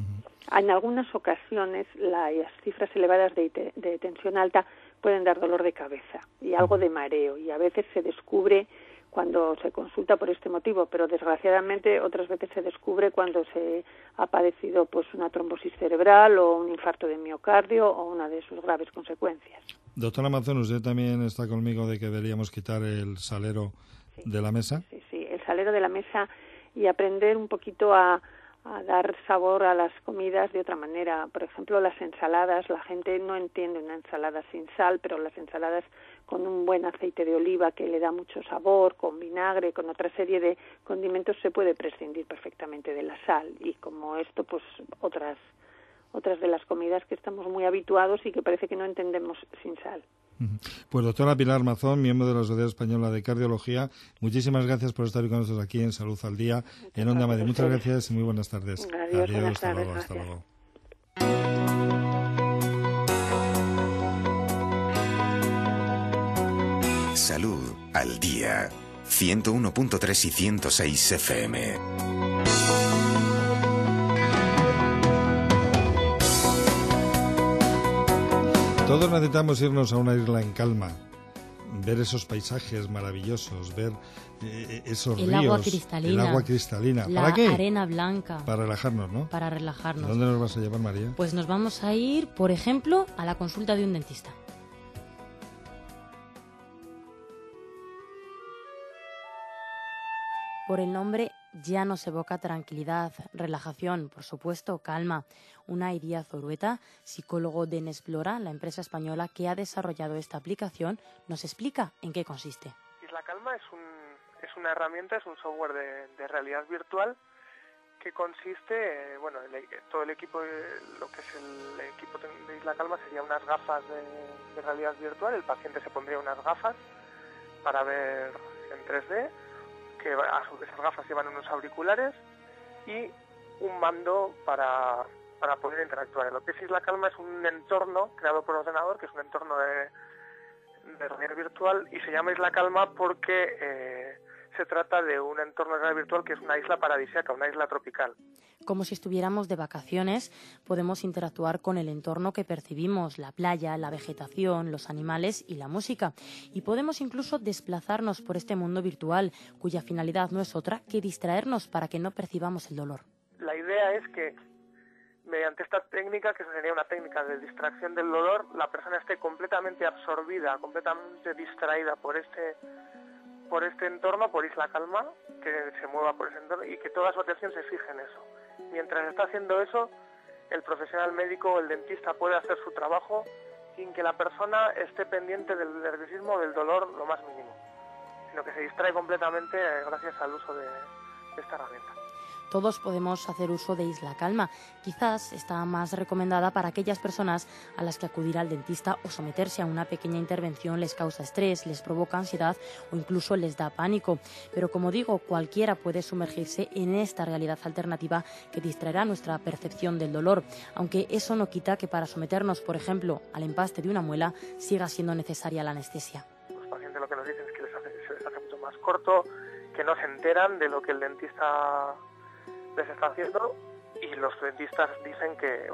En algunas ocasiones las cifras elevadas de tensión alta pueden dar dolor de cabeza y algo de mareo, y a veces se descubre cuando se consulta por este motivo, pero desgraciadamente otras veces se descubre cuando se ha padecido pues una trombosis cerebral o un infarto de miocardio o una de sus graves consecuencias. Doctora Mazón, ¿usted también está conmigo de que deberíamos quitar el salero de la mesa? Sí, el salero de la mesa, y aprender un poquito a dar sabor a las comidas de otra manera. Por ejemplo, las ensaladas, la gente no entiende una ensalada sin sal, pero las ensaladas con un buen aceite de oliva que le da mucho sabor, con vinagre, con otra serie de condimentos, se puede prescindir perfectamente de la sal. Y como esto, pues otras de las comidas que estamos muy habituados y que parece que no entendemos sin sal. Pues doctora Pilar Mazón, miembro de la Sociedad Española de Cardiología, muchísimas gracias por estar con nosotros aquí en Salud al Día, en Onda Madrid. Muchas gracias y muy buenas tardes. Adiós, buenas tardes, hasta luego. Salud al Día, 101.3 y 106 FM. Todos necesitamos irnos a una isla en calma, ver esos paisajes maravillosos, ver esos ríos, agua cristalina, el agua cristalina. La ¿Para qué? Arena blanca. Para relajarnos, ¿no? Para relajarnos. ¿Dónde nos vas a llevar, María? Pues nos vamos a ir, por ejemplo, a la consulta de un dentista. Por el nombre ya nos evoca tranquilidad, relajación, por supuesto, calma. Unai Díaz Orueta, psicólogo de Nesplora, la empresa española que ha desarrollado esta aplicación, nos explica en qué consiste. Isla Calma es una herramienta, es un software de realidad virtual que consiste, todo el equipo, lo que es el equipo de Isla Calma sería unas gafas de realidad virtual. El paciente se pondría unas gafas para ver en 3D, que a su vez esas gafas llevan unos auriculares y un mando para poder interactuar. Lo que es Isla Calma es un entorno creado por ordenador, que es un entorno de realidad virtual, y se llama Isla Calma porque se trata de un entorno de realidad virtual que es una isla paradisíaca, una isla tropical. Como si estuviéramos de vacaciones, podemos interactuar con el entorno que percibimos, la playa, la vegetación, los animales y la música. Y podemos incluso desplazarnos por este mundo virtual, cuya finalidad no es otra que distraernos para que no percibamos el dolor. La idea es que mediante esta técnica, que sería una técnica de distracción del dolor, la persona esté completamente absorbida, completamente distraída por este entorno, por Isla Calma, que se mueva por ese entorno y que toda su atención se fije en eso. Mientras está haciendo eso, el profesional médico o el dentista puede hacer su trabajo sin que la persona esté pendiente del nerviosismo o del dolor lo más mínimo, sino que se distrae completamente gracias al uso de esta herramienta. Todos podemos hacer uso de Isla Calma. Quizás está más recomendada para aquellas personas a las que acudir al dentista o someterse a una pequeña intervención les causa estrés, les provoca ansiedad o incluso les da pánico. Pero como digo, cualquiera puede sumergirse en esta realidad alternativa que distraerá nuestra percepción del dolor, aunque eso no quita que para someternos, por ejemplo, al empaste de una muela, siga siendo necesaria la anestesia. Los pacientes lo que nos dicen es que se les hace mucho más corto, que no se enteran de lo que el dentista les está haciendo, y los dentistas dicen que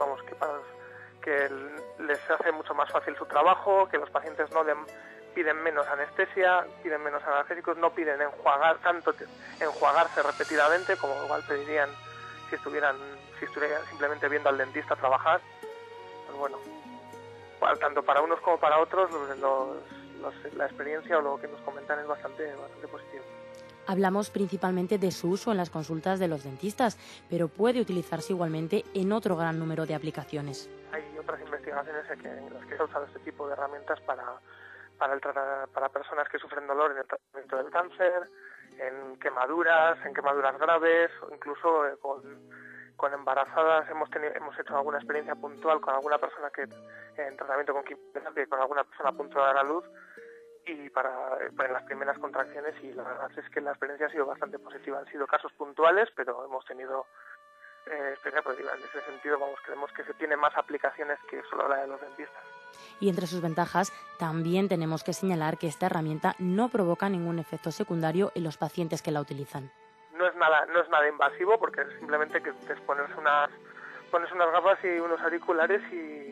les hace mucho más fácil su trabajo, que los pacientes piden menos anestesia, piden menos analgésicos, no piden enjuagarse repetidamente como igual pedirían si estuvieran simplemente viendo al dentista trabajar. Pues bueno, tanto para unos como para otros la experiencia o lo que nos comentan es bastante positivo. Hablamos principalmente de su uso en las consultas de los dentistas, pero puede utilizarse igualmente en otro gran número de aplicaciones. Hay otras investigaciones en las que se ha usado este tipo de herramientas para personas que sufren dolor en el tratamiento del cáncer, en quemaduras graves, o incluso con embarazadas. Hemos hecho alguna experiencia puntual con alguna persona que en tratamiento con quimioterapia, con alguna persona a punto de dar a luz, y en las primeras contracciones, y la verdad es que la experiencia ha sido bastante positiva. Han sido casos puntuales, pero hemos tenido experiencia positiva. En ese sentido, creemos que se tiene más aplicaciones que solo la de los dentistas. Y entre sus ventajas, también tenemos que señalar que esta herramienta no provoca ningún efecto secundario en los pacientes que la utilizan. No es nada invasivo, porque es simplemente que pones unas gafas y unos auriculares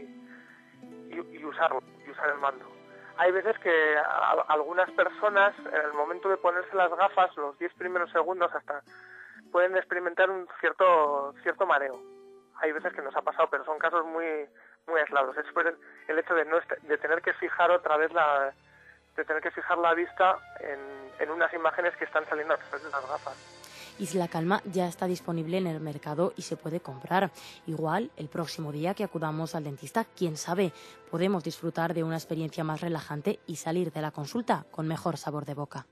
y usar el mando. Hay veces que algunas personas, en el momento de ponerse las gafas, los 10 primeros segundos hasta, pueden experimentar un cierto mareo. Hay veces que nos ha pasado, pero son casos muy muy aislados. Es por el hecho de tener que fijar otra vez la vista en unas imágenes que están saliendo a través de las gafas. Isla Calma ya está disponible en el mercado y se puede comprar. Igual, el próximo día que acudamos al dentista, quién sabe, podemos disfrutar de una experiencia más relajante y salir de la consulta con mejor sabor de boca.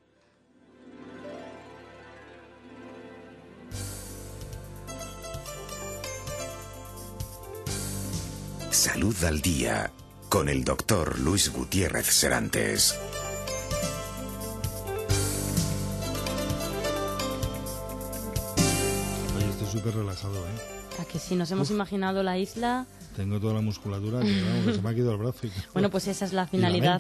Salud al Día, con el doctor Luis Gutiérrez Serantes. Oye, estoy súper relajado, ¿eh? ¿A que si nos hemos imaginado la isla? Tengo toda la musculatura que, vamos, que se me ha quedado el brazo. Bueno, pues esa es la finalidad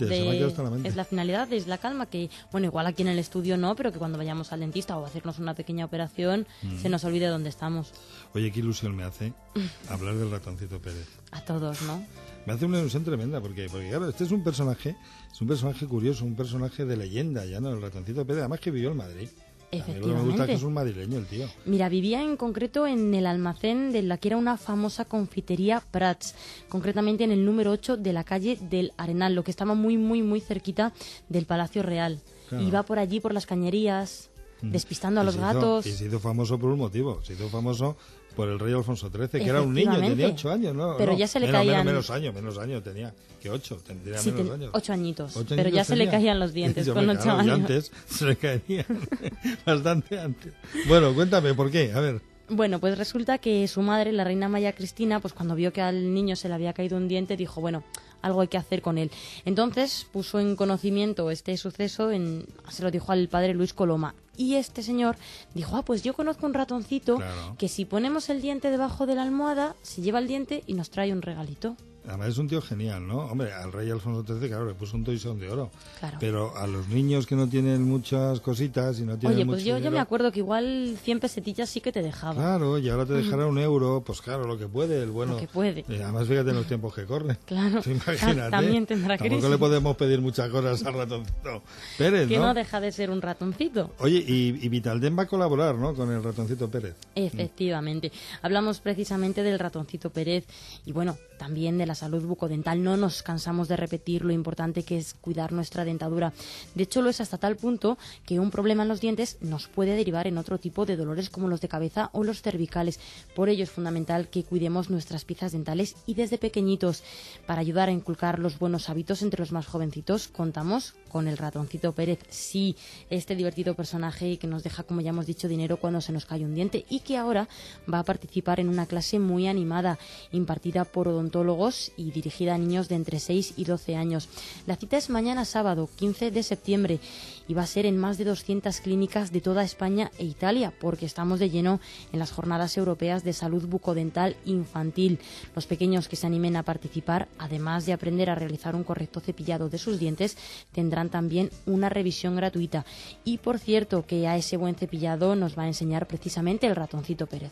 es la finalidad de Isla Calma, que, bueno, igual aquí en el estudio no, pero que cuando vayamos al dentista o a hacernos una pequeña operación, se nos olvide dónde estamos. Oye, qué ilusión me hace hablar del Ratoncito Pérez. A todos, ¿no? Me hace una ilusión tremenda, porque claro, este es un personaje curioso, un personaje de leyenda, ya no, el Ratoncito Pérez, además que vivió en Madrid. Efectivamente. A mí lo que me gusta es que es un madrileño el tío. Mira, vivía en concreto en el almacén de la que era una famosa confitería Prats, concretamente en el número 8 de la calle del Arenal, lo que estaba muy, muy, muy cerquita del Palacio Real. Claro. Iba por allí, por las cañerías, despistando a los gatos. Y se hizo famoso por un motivo, se hizo famoso por el rey Alfonso XIII, que era un niño, tenía 8 años, ¿no? Pero ya se le caían... Menos años tenía, que 8, tendría sí, menos años. 8 añitos, pero ya se le caían los dientes con 8 años. Y antes se le caerían, bastante antes. Bueno, cuéntame, ¿por qué? A ver. Bueno, pues resulta que su madre, la reina María Cristina, pues cuando vio que al niño se le había caído un diente, dijo, bueno, algo hay que hacer con él. Entonces puso en conocimiento este suceso, se lo dijo al padre Luis Coloma. Y este señor dijo, pues yo conozco un ratoncito que si ponemos el diente debajo de la almohada, se lleva el diente y nos trae un regalito. Además es un tío genial, ¿no? Hombre, al rey Alfonso XIII, claro, le puso un toisón de oro. Claro. Pero a los niños que no tienen muchas cositas y no tienen Oye, mucho pues yo dinero, me acuerdo que igual 100 pesetillas sí que te dejaba. Claro, y ahora te dejará un euro, pues claro, lo que puede, el bueno. Lo que puede. Además, fíjate en los tiempos que corren. Claro. Imagínate. También tendrá crisis. Tampoco le podemos pedir muchas cosas al Ratoncito Pérez, que ¿no? no deja de ser un ratoncito. Oye, y Vitaldent va a colaborar, ¿no?, con el Ratoncito Pérez. Efectivamente. Hablamos precisamente del Ratoncito Pérez y, bueno, también de la salud bucodental. No nos cansamos de repetir lo importante que es cuidar nuestra dentadura. De hecho, lo es hasta tal punto que un problema en los dientes nos puede derivar en otro tipo de dolores como los de cabeza o los cervicales. Por ello es fundamental que cuidemos nuestras piezas dentales y desde pequeñitos. Para ayudar a inculcar los buenos hábitos entre los más jovencitos, contamos con el Ratoncito Pérez. Sí, este divertido personaje que nos deja, como ya hemos dicho, dinero cuando se nos cae un diente y que ahora va a participar en una clase muy animada impartida por odontólogos y dirigida a niños de entre 6 y 12 años. La cita es mañana sábado, 15 de septiembre, y va a ser en más de 200 clínicas de toda España e Italia, porque estamos de lleno en las Jornadas Europeas de Salud Bucodental Infantil. Los pequeños que se animen a participar, además de aprender a realizar un correcto cepillado de sus dientes, tendrán también una revisión gratuita. Y por cierto, que a ese buen cepillado nos va a enseñar precisamente el Ratoncito Pérez.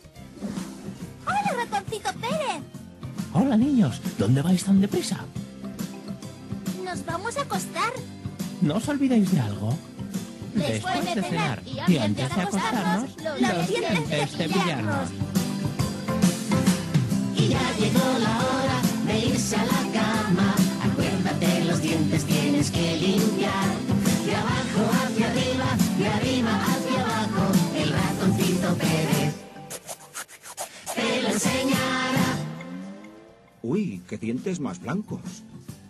¡Hola, Ratoncito Pérez! Hola, niños. ¿Dónde vais tan deprisa? Nos vamos a acostar. ¿No os olvidéis de algo? Después de cenar y antes de acostarnos, los dientes cepillarnos. Y ya llegó la hora de irse a la cama. Acuérdate, los dientes tienes que limpiar. De abajo hacia arriba, de arriba hacia abajo. El Ratoncito Pérez te lo enseñará. Uy, qué dientes más blancos.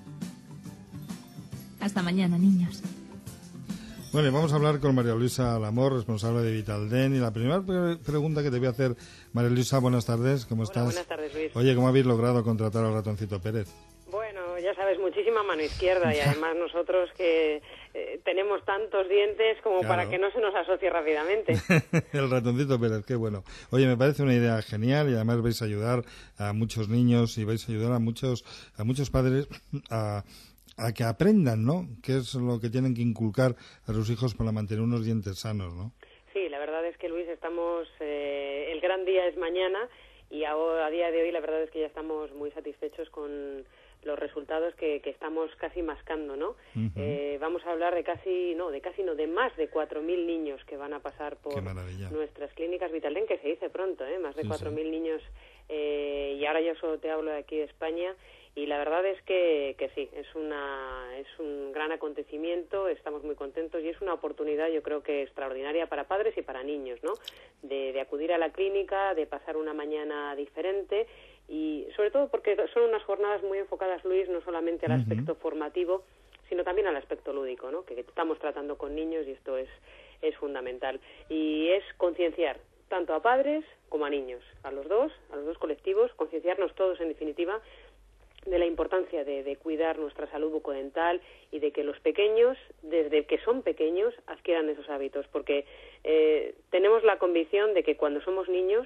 Hasta mañana, niños. Bueno, y vamos a hablar con María Luisa Lamor, responsable de Vitaldent. Y la primera pregunta que te voy a hacer, María Luisa, buenas tardes, ¿cómo estás? Buenas tardes, Luis. Oye, ¿cómo habéis logrado contratar al Ratoncito Pérez? Bueno, ya sabes, muchísima mano izquierda y además nosotros que tenemos tantos dientes como para que no se nos asocie rápidamente. El Ratoncito Pérez, qué bueno. Oye, me parece una idea genial y además vais a ayudar a muchos niños y vais a ayudar a muchos padres a que aprendan, ¿no?, qué es lo que tienen que inculcar a sus hijos para mantener unos dientes sanos, ¿no? Sí, la verdad es que, Luis, estamos... el gran día es mañana y a día de hoy la verdad es que ya estamos muy satisfechos con los resultados que estamos casi mascando, ¿no? Vamos a hablar de más de 4.000 niños que van a pasar por nuestras clínicas Vitaldent, que se dice pronto, más de 4.000 niños, y ahora yo solo te hablo de aquí de España. Y la verdad es que sí, es un gran acontecimiento, estamos muy contentos y es una oportunidad, yo creo que extraordinaria para padres y para niños, ¿no? De acudir a la clínica, de pasar una mañana diferente y sobre todo porque son unas jornadas muy enfocadas, Luis, no solamente al aspecto formativo, sino también al aspecto lúdico, ¿no? Que estamos tratando con niños y esto es fundamental. Y es concienciar tanto a padres como a niños, a los dos colectivos, concienciarnos todos en definitiva de la importancia de cuidar nuestra salud bucodental y de que los pequeños, desde que son pequeños, adquieran esos hábitos, porque tenemos la convicción de que cuando somos niños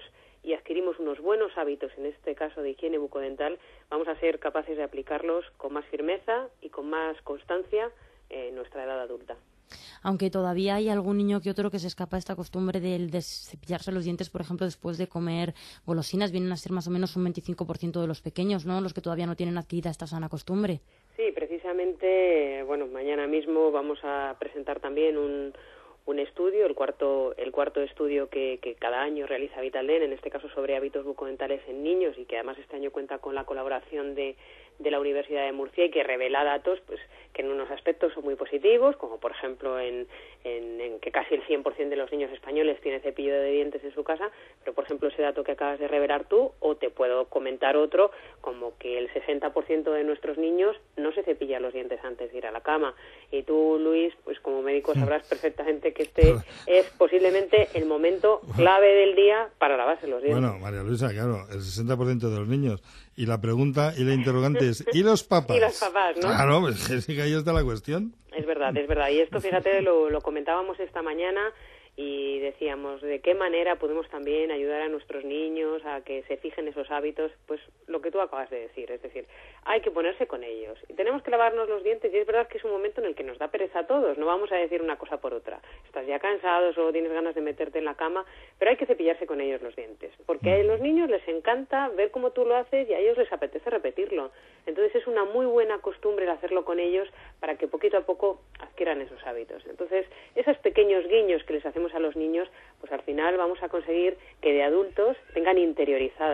y adquirimos unos buenos hábitos, en este caso de higiene bucodental, vamos a ser capaces de aplicarlos con más firmeza y con más constancia en nuestra edad adulta. Aunque todavía hay algún niño que otro que se escapa de esta costumbre de cepillarse los dientes, por ejemplo, después de comer golosinas, vienen a ser más o menos un 25% de los pequeños, ¿no?, los que todavía no tienen adquirida esta sana costumbre. Sí, precisamente, bueno, mañana mismo vamos a presentar también un estudio, el cuarto estudio que cada año realiza Vitalden, en este caso sobre hábitos bucodentales en niños, y que además este año cuenta con la colaboración de la Universidad de Murcia, y que revela datos pues que en unos aspectos son muy positivos, como por ejemplo en que casi el 100% de los niños españoles tiene cepillo de dientes en su casa, pero por ejemplo ese dato que acabas de revelar tú, o te puedo comentar otro, como que el 60% de nuestros niños no se cepilla los dientes antes de ir a la cama. Y tú, Luis, pues como médico sabrás perfectamente que este es posiblemente el momento clave del día para lavarse los dientes. Bueno, María Luisa, claro, el 60% de los niños. Y la pregunta y la interrogante es, ¿y los papás? Y los papás, ¿no? Claro, pues es que ahí está la cuestión. Es verdad. Y esto, fíjate, lo comentábamos esta mañana y decíamos de qué manera podemos también ayudar a nuestros niños a que se fijen esos hábitos, pues lo que tú acabas de decir, es decir, hay que ponerse con ellos y tenemos que lavarnos los dientes, y es verdad que es un momento en el que nos da pereza a todos, no vamos a decir una cosa por otra, estás ya cansado, solo tienes ganas de meterte en la cama, pero hay que cepillarse con ellos los dientes, porque a los niños les encanta ver cómo tú lo haces y a ellos les apetece repetirlo, entonces es una muy buena costumbre el hacerlo con ellos para que poquito a poco adquieran esos hábitos. Entonces, esos pequeños guiños que les hacemos a los niños, pues al final vamos a conseguir que de adultos tengan interiorizado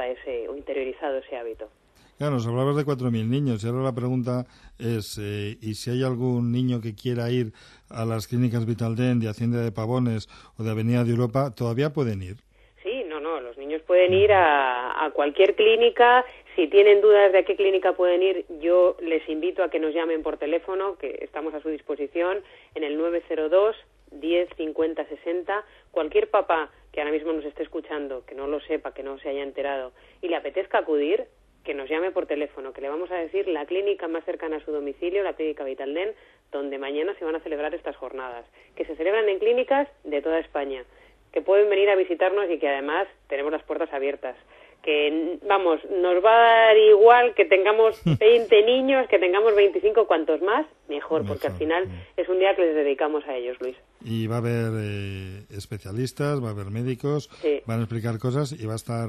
ese hábito. Claro, nos hablabas de 4.000 niños y ahora la pregunta es, ¿y si hay algún niño que quiera ir a las clínicas Vitalden de Hacienda de Pavones o de Avenida de Europa, todavía pueden ir? Sí, los niños pueden ir a cualquier clínica. Si tienen dudas de a qué clínica pueden ir, yo les invito a que nos llamen por teléfono, que estamos a su disposición, en el 902 10 50 60. Cualquier papá que ahora mismo nos esté escuchando, que no lo sepa, que no se haya enterado y le apetezca acudir, que nos llame por teléfono, que le vamos a decir la clínica más cercana a su domicilio, la clínica Vitalden, donde mañana se van a celebrar estas jornadas, que se celebran en clínicas de toda España, que pueden venir a visitarnos y que además tenemos las puertas abiertas. Que, vamos, nos va a dar igual que tengamos 20 niños, que tengamos 25, cuantos más, mejor, porque al final es un día que les dedicamos a ellos, Luis. Y va a haber especialistas, va a haber médicos, van a explicar cosas y va a estar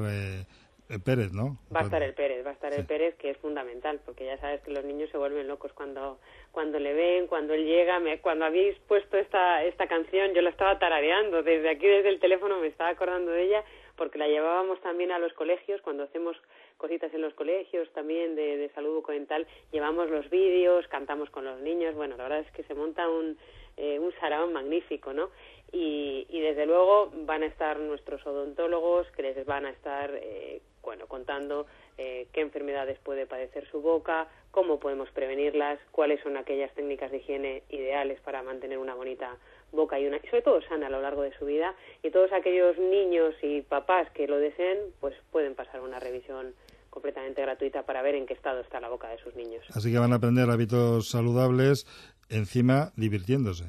Pérez, ¿no? Va a estar el Pérez, que es fundamental, porque ya sabes que los niños se vuelven locos cuando le ven, cuando él llega. Cuando habéis puesto esta canción, yo la estaba tarareando, desde el teléfono me estaba acordando de ella, porque la llevábamos también a los colegios, cuando hacemos cositas en los colegios también de salud bucodental, llevamos los vídeos, cantamos con los niños, bueno, la verdad es que se monta un sarao magnífico, ¿no? Y desde luego van a estar nuestros odontólogos, que les van a estar contando qué enfermedades puede padecer su boca, cómo podemos prevenirlas, cuáles son aquellas técnicas de higiene ideales para mantener una bonita boca y sobre todo sana a lo largo de su vida, y todos aquellos niños y papás que lo deseen pues pueden pasar una revisión completamente gratuita para ver en qué estado está la boca de sus niños. Así que van a aprender hábitos saludables, encima divirtiéndose,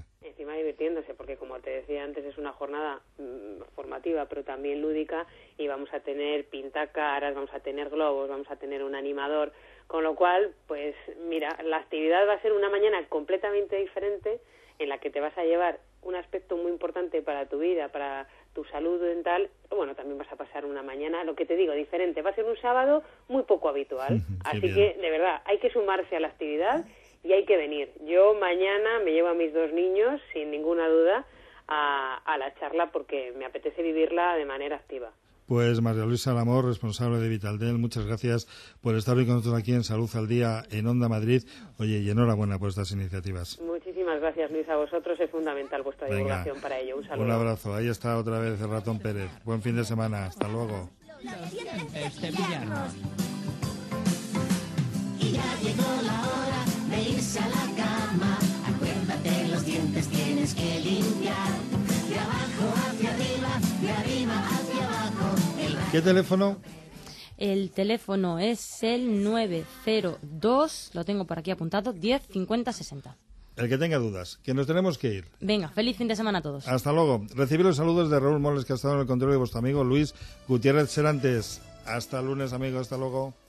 porque como te decía antes es una jornada formativa pero también lúdica, y vamos a tener pintacaras, vamos a tener globos, vamos a tener un animador, con lo cual pues mira, la actividad va a ser una mañana completamente diferente, en la que te vas a llevar un aspecto muy importante para tu vida, para tu salud dental. Bueno, también vas a pasar una mañana, lo que te digo, diferente. Va a ser un sábado muy poco habitual. Así que, de verdad, hay que sumarse a la actividad y hay que venir. Yo mañana me llevo a mis 2 niños, sin ninguna duda, a la charla, porque me apetece vivirla de manera activa. Pues María Luisa Lamor, responsable de Vitalden, muchas gracias por estar hoy con nosotros aquí en Salud al Día en Onda Madrid. Oye, y enhorabuena por estas iniciativas. Muchísimas gracias, Luis. A vosotros es fundamental vuestra divulgación para ello. Un saludo. Un abrazo. Ahí está otra vez el ratón Pérez. Buen fin de semana. Hasta luego. Y ya llegó la hora de irse a la cama. Acuérdate, los dientes tienes que limpiar. De abajo hacia arriba, de arriba hacia abajo. ¿Qué teléfono? El teléfono es el 902, lo tengo por aquí apuntado, 10 50 60. El que tenga dudas, que nos tenemos que ir. Venga, feliz fin de semana a todos. Hasta luego. Recibir los saludos de Raúl Moles, que ha estado en el control, de vuestro amigo Luis Gutiérrez Serantes. Hasta el lunes, amigos. Hasta luego.